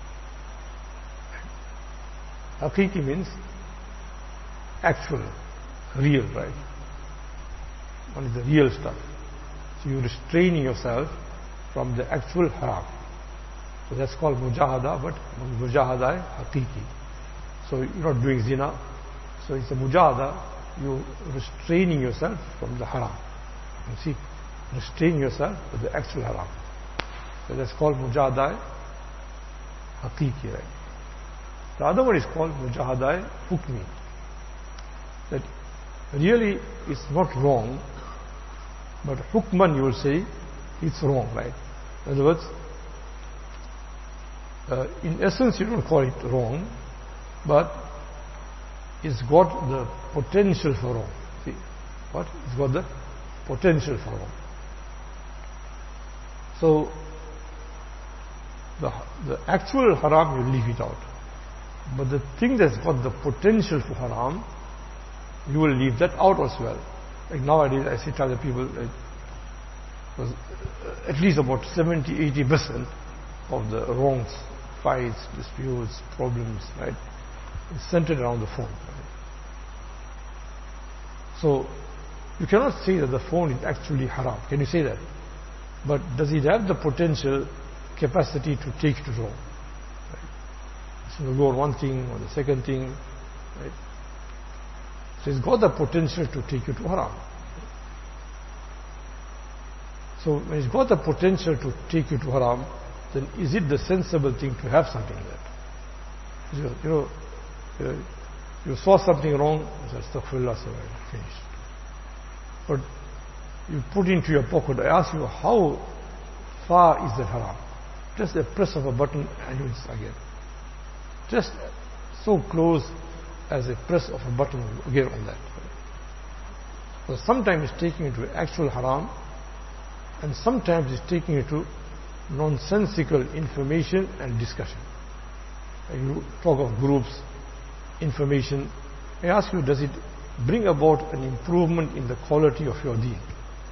Hakiki means actual, real, right? One is the real stuff. So you're restraining yourself from the actual haram. So that's called mujahada, but mujahada is hakiki. So you're not doing zina. So it's a mujahada, you're restraining yourself from the haram. You see, restraining yourself from the actual haram. So that's called mujahada hakiki, right? The other one is called mujahada hukmi. That really it's not wrong, but hukman you will say it's wrong, right? In other words, uh, in essence you don't call it wrong, but it's got the potential for wrong. See, what? It's got the potential for wrong. So the, the actual haram you leave it out, but the thing that's got the potential for haram, you will leave that out as well. Like nowadays I see to other people, like, was at least about seventy to eighty percent of the wrongs, fights, disputes, problems, right, is centered around the phone. Right? So you cannot say that the phone is actually haram. Can you say that? But does it have the potential capacity to take you to wrong? Right? So you go on one thing or the second thing, right? So it's got the potential to take you to haram. So when it's got the potential to take you to haram, then is it the sensible thing to have something like that? You know, you, know, you saw something wrong, you said, astaghfirullah, finished. But you put into your pocket, I ask you, how far is that haram? Just a press of a button and it's again. Just so close as a press of a button again on that. So sometimes it's taking you to actual haram, and sometimes it's taking you to nonsensical information and discussion. You talk of groups, information. I ask you, does it bring about an improvement in the quality of your deen?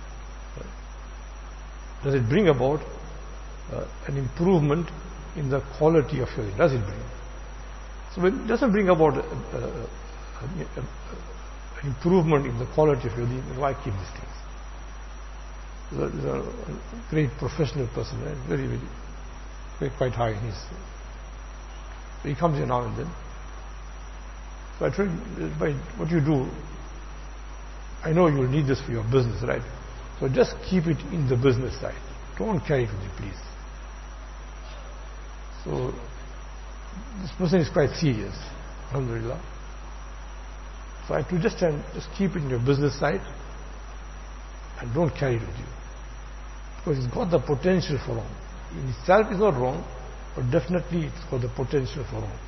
Does it bring about uh, an improvement in the quality of your deen? Does it bring? So when it doesn't bring about an improvement in the quality of your deen, then why keep these things? He's a, he's a great professional person, right? very, very, very quite high in his. So he comes here now and then. So I try, by what you do, I know you will need this for your business, right? So just keep it in the business side. Don't carry it with you, please. So this person is quite serious, alhamdulillah. So I to just try and just keep it in your business side and don't carry it with you. Because it's got the potential for wrong. In itself it's not wrong, but definitely it's got the potential for wrong.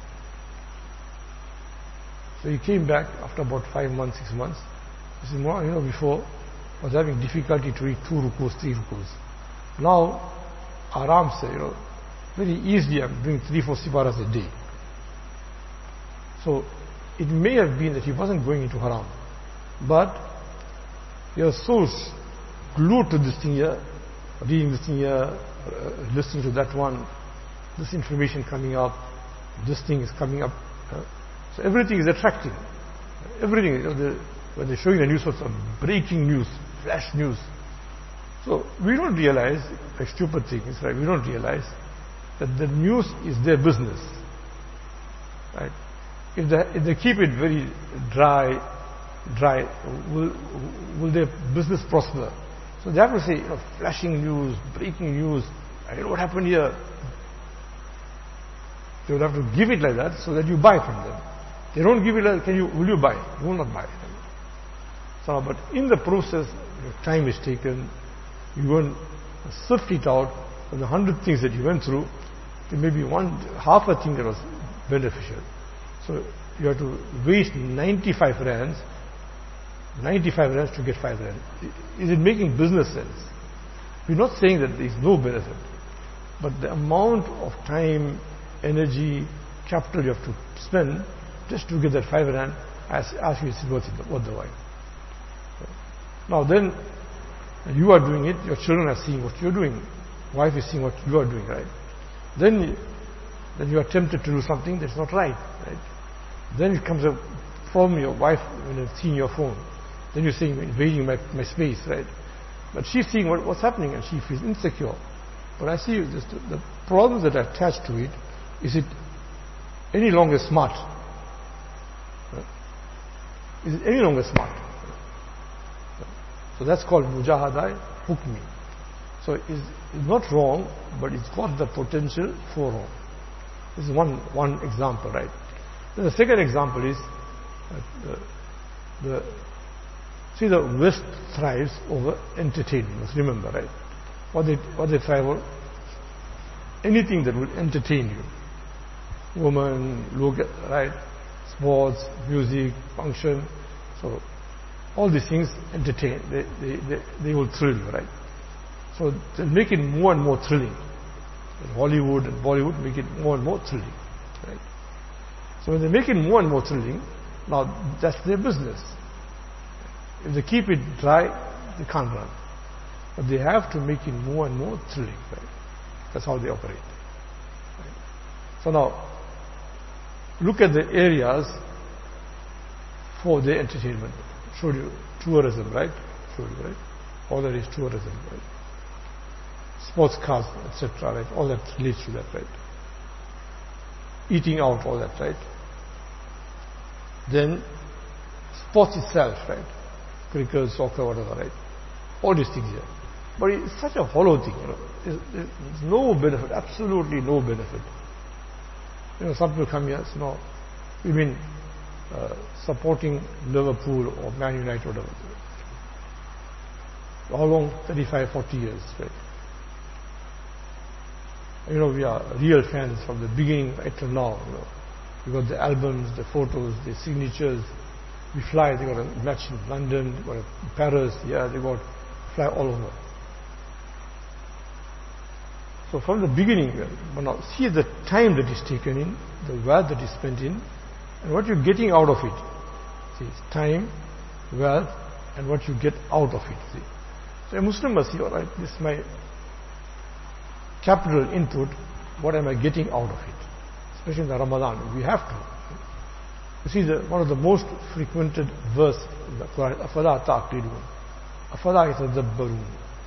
So he came back after about five months, six months. He said, well, you know, before I was having difficulty to read two rukus, three rukus. Now, aram se, you know, very easily I'm doing three, four sibaras a day. So it may have been that he wasn't going into haram, But you're so glued to this thing here, reading this thing here, uh, listening to that one, this information coming up, this thing is coming up. Uh, so everything is attractive. Everything, you know, the, when they're showing the news, of some breaking news, flash news. So we don't realize, like stupid things, right? We don't realize that the news is their business, right? If they, if they keep it very dry, dry, will, will their business prosper? So they have to say, you know, flashing news, breaking news, I don't know what happened here. They will have to give it like that so that you buy from them. They don't give it like, can you, will you buy? You will not buy. So, but in the process, your time is taken, you go and sift it out from the hundred things that you went through, there may be one, half a thing that was beneficial. So you have to waste ninety-five rands, ninety-five rands to get five rands. Is it making business sense? We're not saying that there is no benefit, but the amount of time, energy, capital you have to spend just to get that five rand, as ask you, is worth it, worth the while. Now then, you are doing it, your children are seeing what you're doing, wife is seeing what you are doing, right? Then, then you are tempted to do something that's not right, right? Then it comes a problem, your wife, when you're seeing your phone, then you're saying, invading my, my space, right? But she's seeing what, what's happening and she feels insecure. But I see just the problems that are attached to it, is it any longer smart? Right? Is it any longer smart? So that's called mujahada hukmi. So it's not wrong, but it's got the potential for wrong. This is one, one example, right? Then the second example is, uh, the, the, see the West thrives over entertainment, remember, right? What they, what they thrive over? Anything that will entertain you. Woman, look, right? Sports, music, function. So all these things entertain, they, they, they, they will thrill you, right? So they make it more and more thrilling. Hollywood and Bollywood make it more and more thrilling, right? So when they make it more and more thrilling, now that's their business. If they keep it dry, they can't run. But they have to make it more and more thrilling, right? That's how they operate. Right? So now, look at the areas for their entertainment. Showed you tourism, right? Showed you, right? All that is tourism, right? Sports cars, et cetera, right? All that relates to that, right? Eating out, all that, right? Then sports itself, right? Cricket, soccer, whatever, right? All these things here. But it's such a hollow thing, you know. There's, there's no benefit, absolutely no benefit. You know, some people come here and say, no, we've been uh, supporting Liverpool or Man United, whatever. How long? thirty-five, forty years, right? You know, we are real fans from the beginning right till now, you know. We got the albums, the photos, the signatures. We fly, they got a match in London, they got a Paris, yeah, they got fly all over. So from the beginning, but now see the time that is taken in, the wealth that is spent in, and what you're getting out of it. See, it's time, wealth, and what you get out of it. See. So a Muslim must see, all right, this is my capital input, what am I getting out of it? Especially in the Ramadan, we have to. You see, the, one of the most frequented verse in the Quran, أَفَلَا تَعْقِلُونَ أَفَلَا يَتَدَبَّرُونَ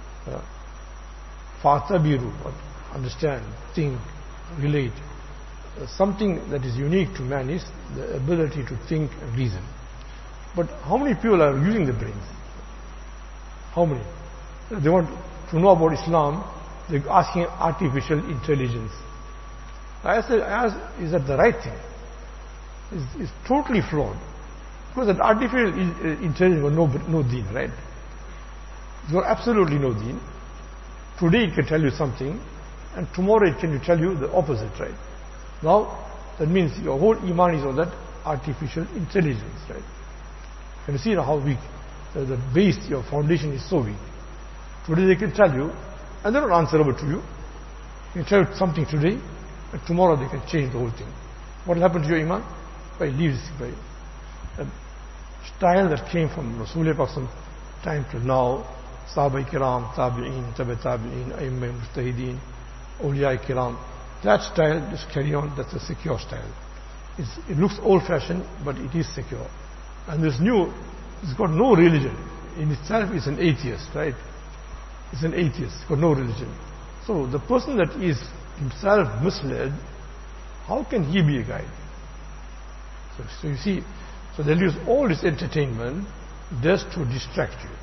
فَاعْتَبِرُوا, understand, think, relate. Uh, something that is unique to man is the ability to think and reason. But how many people are using the brains? How many? They want to know about Islam, they're asking artificial intelligence. I said, I asked, is that the right thing? It's, it's totally flawed. Because that artificial intelligence got no, no deen, right? It's got absolutely no deen. Today it can tell you something, and tomorrow it can tell you the opposite, right? Now, that means your whole iman is on that artificial intelligence, right? And you see how weak, the, the base, your foundation is so weak. Today they can tell you, and they're not answerable to you. You can tell you something today, and tomorrow they can change the whole thing. What will happen to your iman? By leaves, by uh, style that came from Rasulullah time to now, Sahaba Kiram, Tabi'in, Tabi Tabi'in, Aimma Mujtahideen, Awliya Kiram, that style just carry on. That's a secure style. It's, it looks old-fashioned, but it is secure. And this new, it's got no religion. In itself, it's an atheist, right? It's an atheist, it's got no religion. So the person that is himself misled, how can he be a guide? So, so you see, so they'll use all this entertainment just to distract you.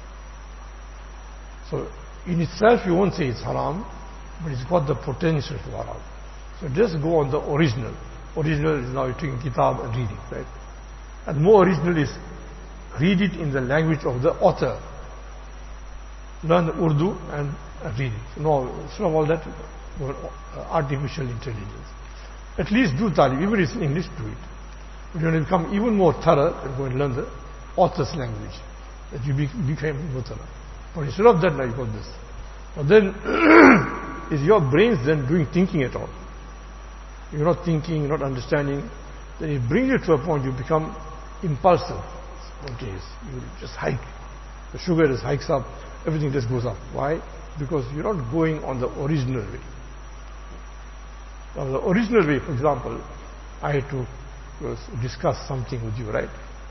So in itself, you won't say it's haram, but it's got the potential for haram. So just go on the original. Original is now you're taking kitab and reading, right? And more original is read it in the language of the author. Learn the Urdu and, and read it. No, instead of all that, artificial intelligence. At least do talib. Even if it's in English, do it. But you want to become even more thorough, and go and learn the author's language. That you be, become more thorough. But instead of that, now you got this. But then, is your brains then doing thinking at all? You're not thinking, you're not understanding. Then it brings you to a point you become impulsive, spontaneous. You just hike. The sugar just hikes up, everything just goes up. Why? Because you're not going on the original way. Now the original way, for example, I had to uh, discuss something with you, right?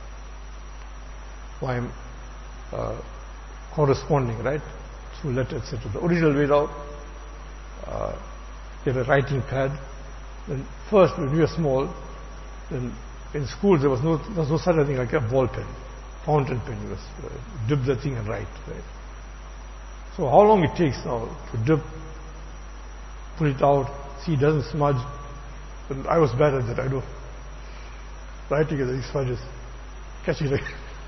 So I'm uh, corresponding, right? Through letters, et cetera. The original way now, uh, get a writing pad. Then first, when we were small, then in school there was no there was no such a thing like a ball pen, fountain pen. You just uh, dip the thing and write, right? So how long it takes now to dip, put it out, see it doesn't smudge. And I was bad at that. I know. Writing as these smudges, catching it.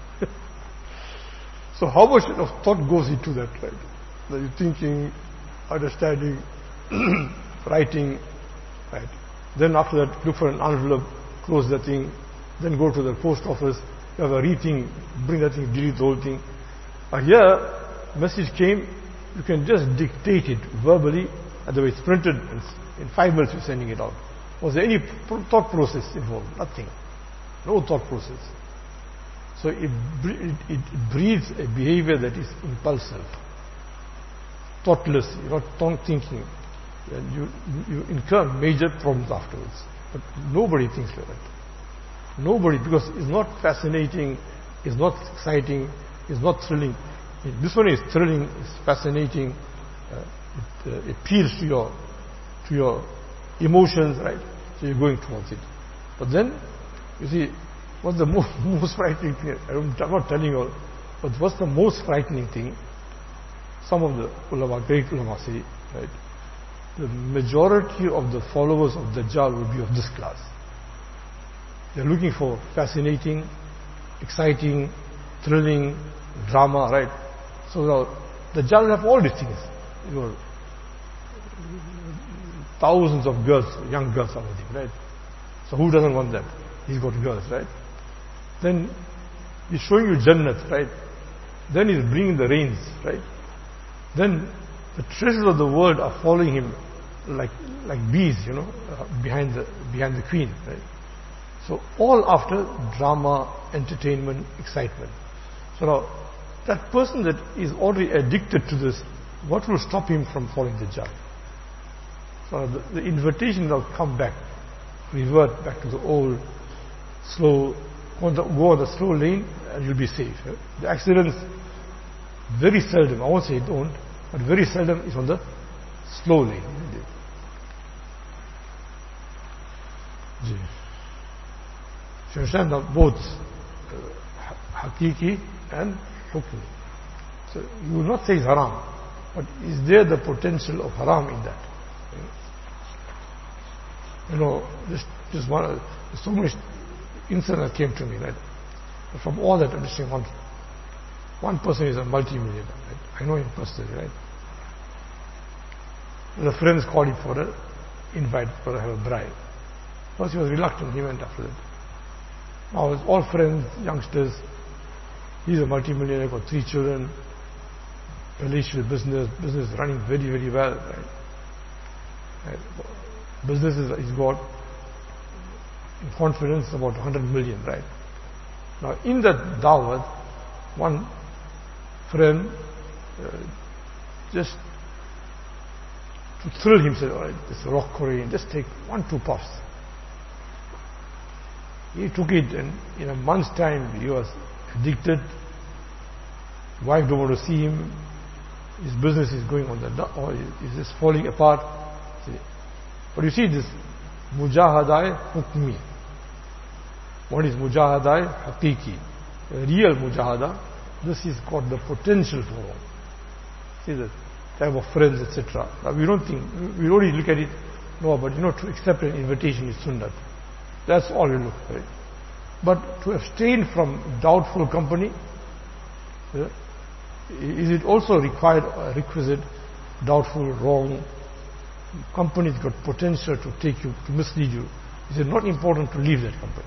So how much of thought goes into that, right? That you're thinking, understanding, writing, right? Then after that, look for an envelope, close the thing, then go to the post office, you have a re-thing, bring that thing, delete the whole thing. But here, message came, you can just dictate it verbally, and the way it's printed, in five minutes you're sending it out. Was there any thought process involved? Nothing. No thought process. So it, it, it breeds a behavior that is impulsive, thoughtless, you're not thinking. And you, you incur major problems afterwards. But nobody thinks like that. Nobody, because it's not fascinating, it's not exciting, it's not thrilling. This one is thrilling, it's fascinating, uh, it uh, appeals to your, to your emotions, right? So you're going towards it. But then, you see, what's the most, most frightening thing? I'm not telling you all, but what's the most frightening thing? Some of the ulama, great ulama say, right? The majority of the followers of Dajjal will be of this class. They're looking for fascinating, exciting, thrilling, drama, right? So now, Dajjal will have all these things. You know, thousands of girls, young girls, everything, right? So who doesn't want that? He's got girls, right? Then he's showing you Jannat, right? Then he's bringing the rains, right? Then the treasures of the world are following him like like bees, you know, uh, behind the behind the queen, right? So all after drama, entertainment, excitement. So now that person that is already addicted to this, what will stop him from following the Dajjal? So the, the invitation now come back, revert back to the old, slow, go on the, go on the slow lane, and you'll be safe. Right? The accidents very seldom, I won't say don't, but very seldom is on the slow lane. So you understand now both uh, Hakiki and Hukmi. So you will not say it's haram, but is there the potential of haram in that? You know, just, just one, so many incidents came to me, right? But from all that, I'm just saying one, one person is a multi-millionaire, right? I know him personally, right? The friends called him for an invite for a bride. First he was reluctant, he went after that. Now it's all friends, youngsters. He's a multi-millionaire, got three children, palatial business, business running very, very well, right? right? Businesses he's got, in confidence, about one hundred million, right? Now in that dawat, one friend uh, just to thrill himself, all right, this rock Korean, just take one, two puffs. He took it, and in a month's time he was addicted. Wife don't want to see him. His business is going on the, or is just falling apart. But you see this mujahadai hukmi. What is mujahadai haqiqi? A real mujahada. This is called the potential forum. See the type of friends, et cetera. Now we don't think, we only look at it, no, but you know, to accept an invitation is sunnah. That's all we look for. Right? But to abstain from doubtful company, yeah, is it also required, uh, requisite, doubtful, wrong companies got potential to take you, to mislead you? Is it not important to leave that company?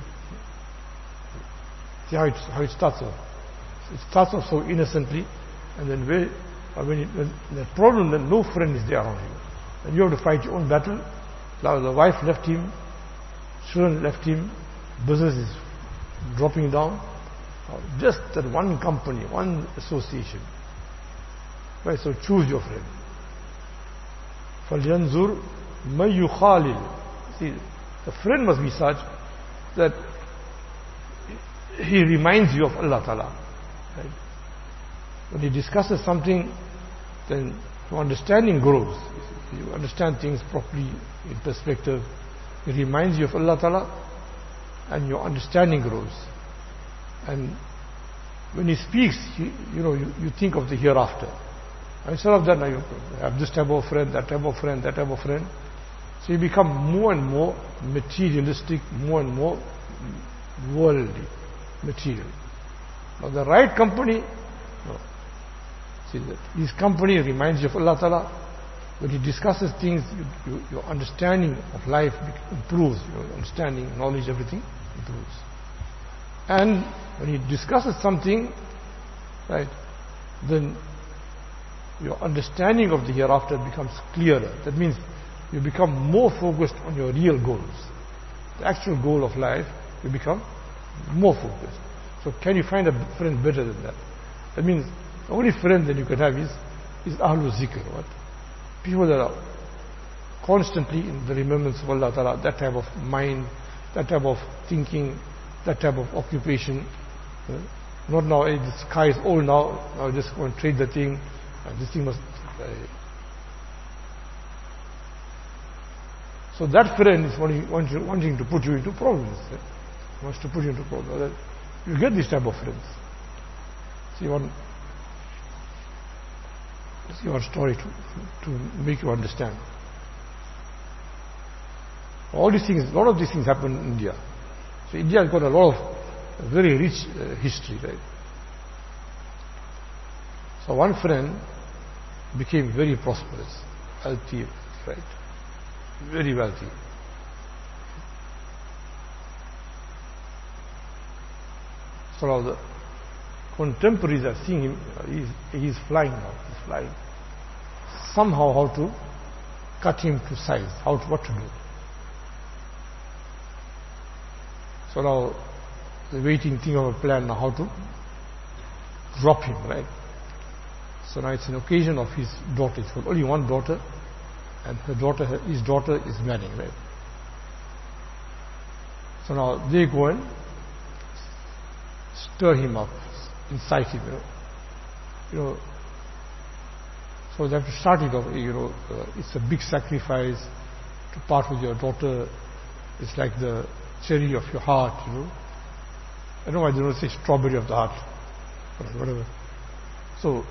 See how it, how it starts off. It starts off so innocently, and then where, uh, when, it, when the problem, then no friend is there around you. And you have to fight your own battle. Now the wife left him, children left him, business is dropping down. Just that one company, one association. Right, so choose your friend. فَلْيَنْظُرْ مَنْ يُخَالِلْ. See, the friend must be such that he reminds you of Allah Ta'ala. Right? When he discusses something, then your understanding grows. You understand things properly in perspective. It reminds you of Allah Ta'ala, and your understanding grows. And when he speaks, you, you know, you, you think of the hereafter. Instead of that, now you have this type of friend, that type of friend, that type of friend. So you become more and more materialistic, more and more worldly, material. Now the right company, no. See that his company reminds you of Allah Ta'ala. When he discusses things, you, you, your understanding of life improves, your understanding, knowledge, everything improves. And when he discusses something, right, then your understanding of the hereafter becomes clearer. That means you become more focused on your real goals. The actual goal of life, you become more focused. So can you find a friend better than that? That means the only friend that you can have is, is Ahlul Zikr. What? People that are constantly in the remembrance of Allah Ta'ala, that type of mind, that type of thinking, that type of occupation. Uh, not now, hey, the sky is old now, now just go and trade the thing, uh, this thing must... Uh, so that friend is wanting, wanting, wanting to put you into problems. Uh, wants to put you into problems. You get this type of friends. See one, see one story to, to make you understand. All these things, a lot of these things happen in India. So India has got a lot of very rich uh, history, right? So one friend became very prosperous, wealthy, right? Very wealthy. So now the contemporaries are seeing him, he's, he's flying now, he's flying. Somehow how to cut him to size, how to, what to do. So now the waiting thing of a plan now how to drop him, right? So now it's an occasion of his daughter. He's got only one daughter, and her daughter, his daughter is marrying, right? So now they go and stir him up, incite him, you know. You know, so they have to start it off, you know, uh, it's a big sacrifice to part with your daughter. It's like the cherry of your heart, you know. I don't know why they don't say strawberry of the heart, whatever. So,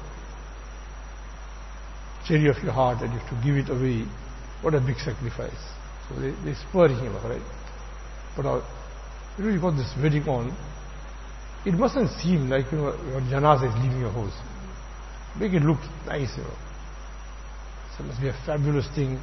cherry of your heart, and you have to give it away. What a big sacrifice. So they, they spur him, right? But uh, you know, you got this wedding on. It mustn't seem like, you know, your janazah is leaving your house. Make it look nice, you know. So it must be a fabulous thing.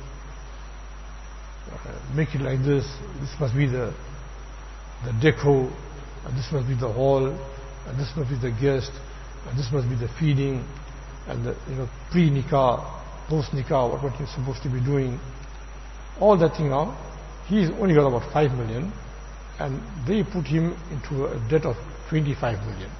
Uh, make it like this. This must be the the deco, and this must be the hall, and this must be the guest, and this must be the feeding, and the, you know, pre-nikah, post-nikah, what, what you're supposed to be doing. All that thing now, he's only got about five million, and they put him into a debt of twenty-five million.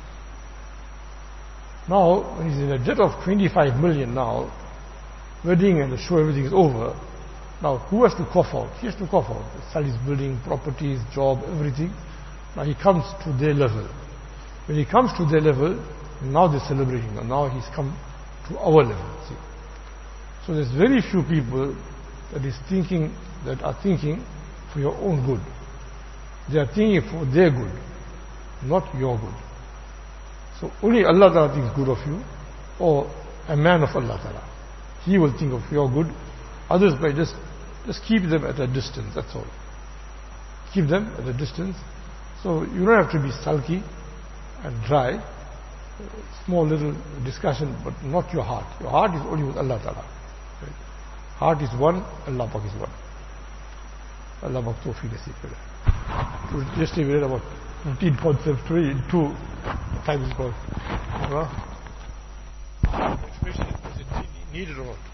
Now, when he's in a debt of twenty-five million now, wedding and the show, everything is over. Now, who has to cough out? He has to cough out. Sell his building, properties, job, everything. Now he comes to their level. When he comes to their level, now they're celebrating. Now he's come to our level. See? So there's very few people that is thinking, that are thinking for your own good. They are thinking for their good, not your good. So only Allah Ta'ala thinks good of you, or a man of Allah Ta'ala. He will think of your good. Others by just, just keep them at a distance, that's all. Keep them at a distance. So you don't have to be sulky and dry. Small little discussion, but not your heart. Your heart is only with Allah Ta'ala. Right? Heart is one, Allah Pak is one. Allah Pak Tawfiq Nasib Kare. Yesterday we read about routine concepts, three in two. Time is gone. Expression is needed or not?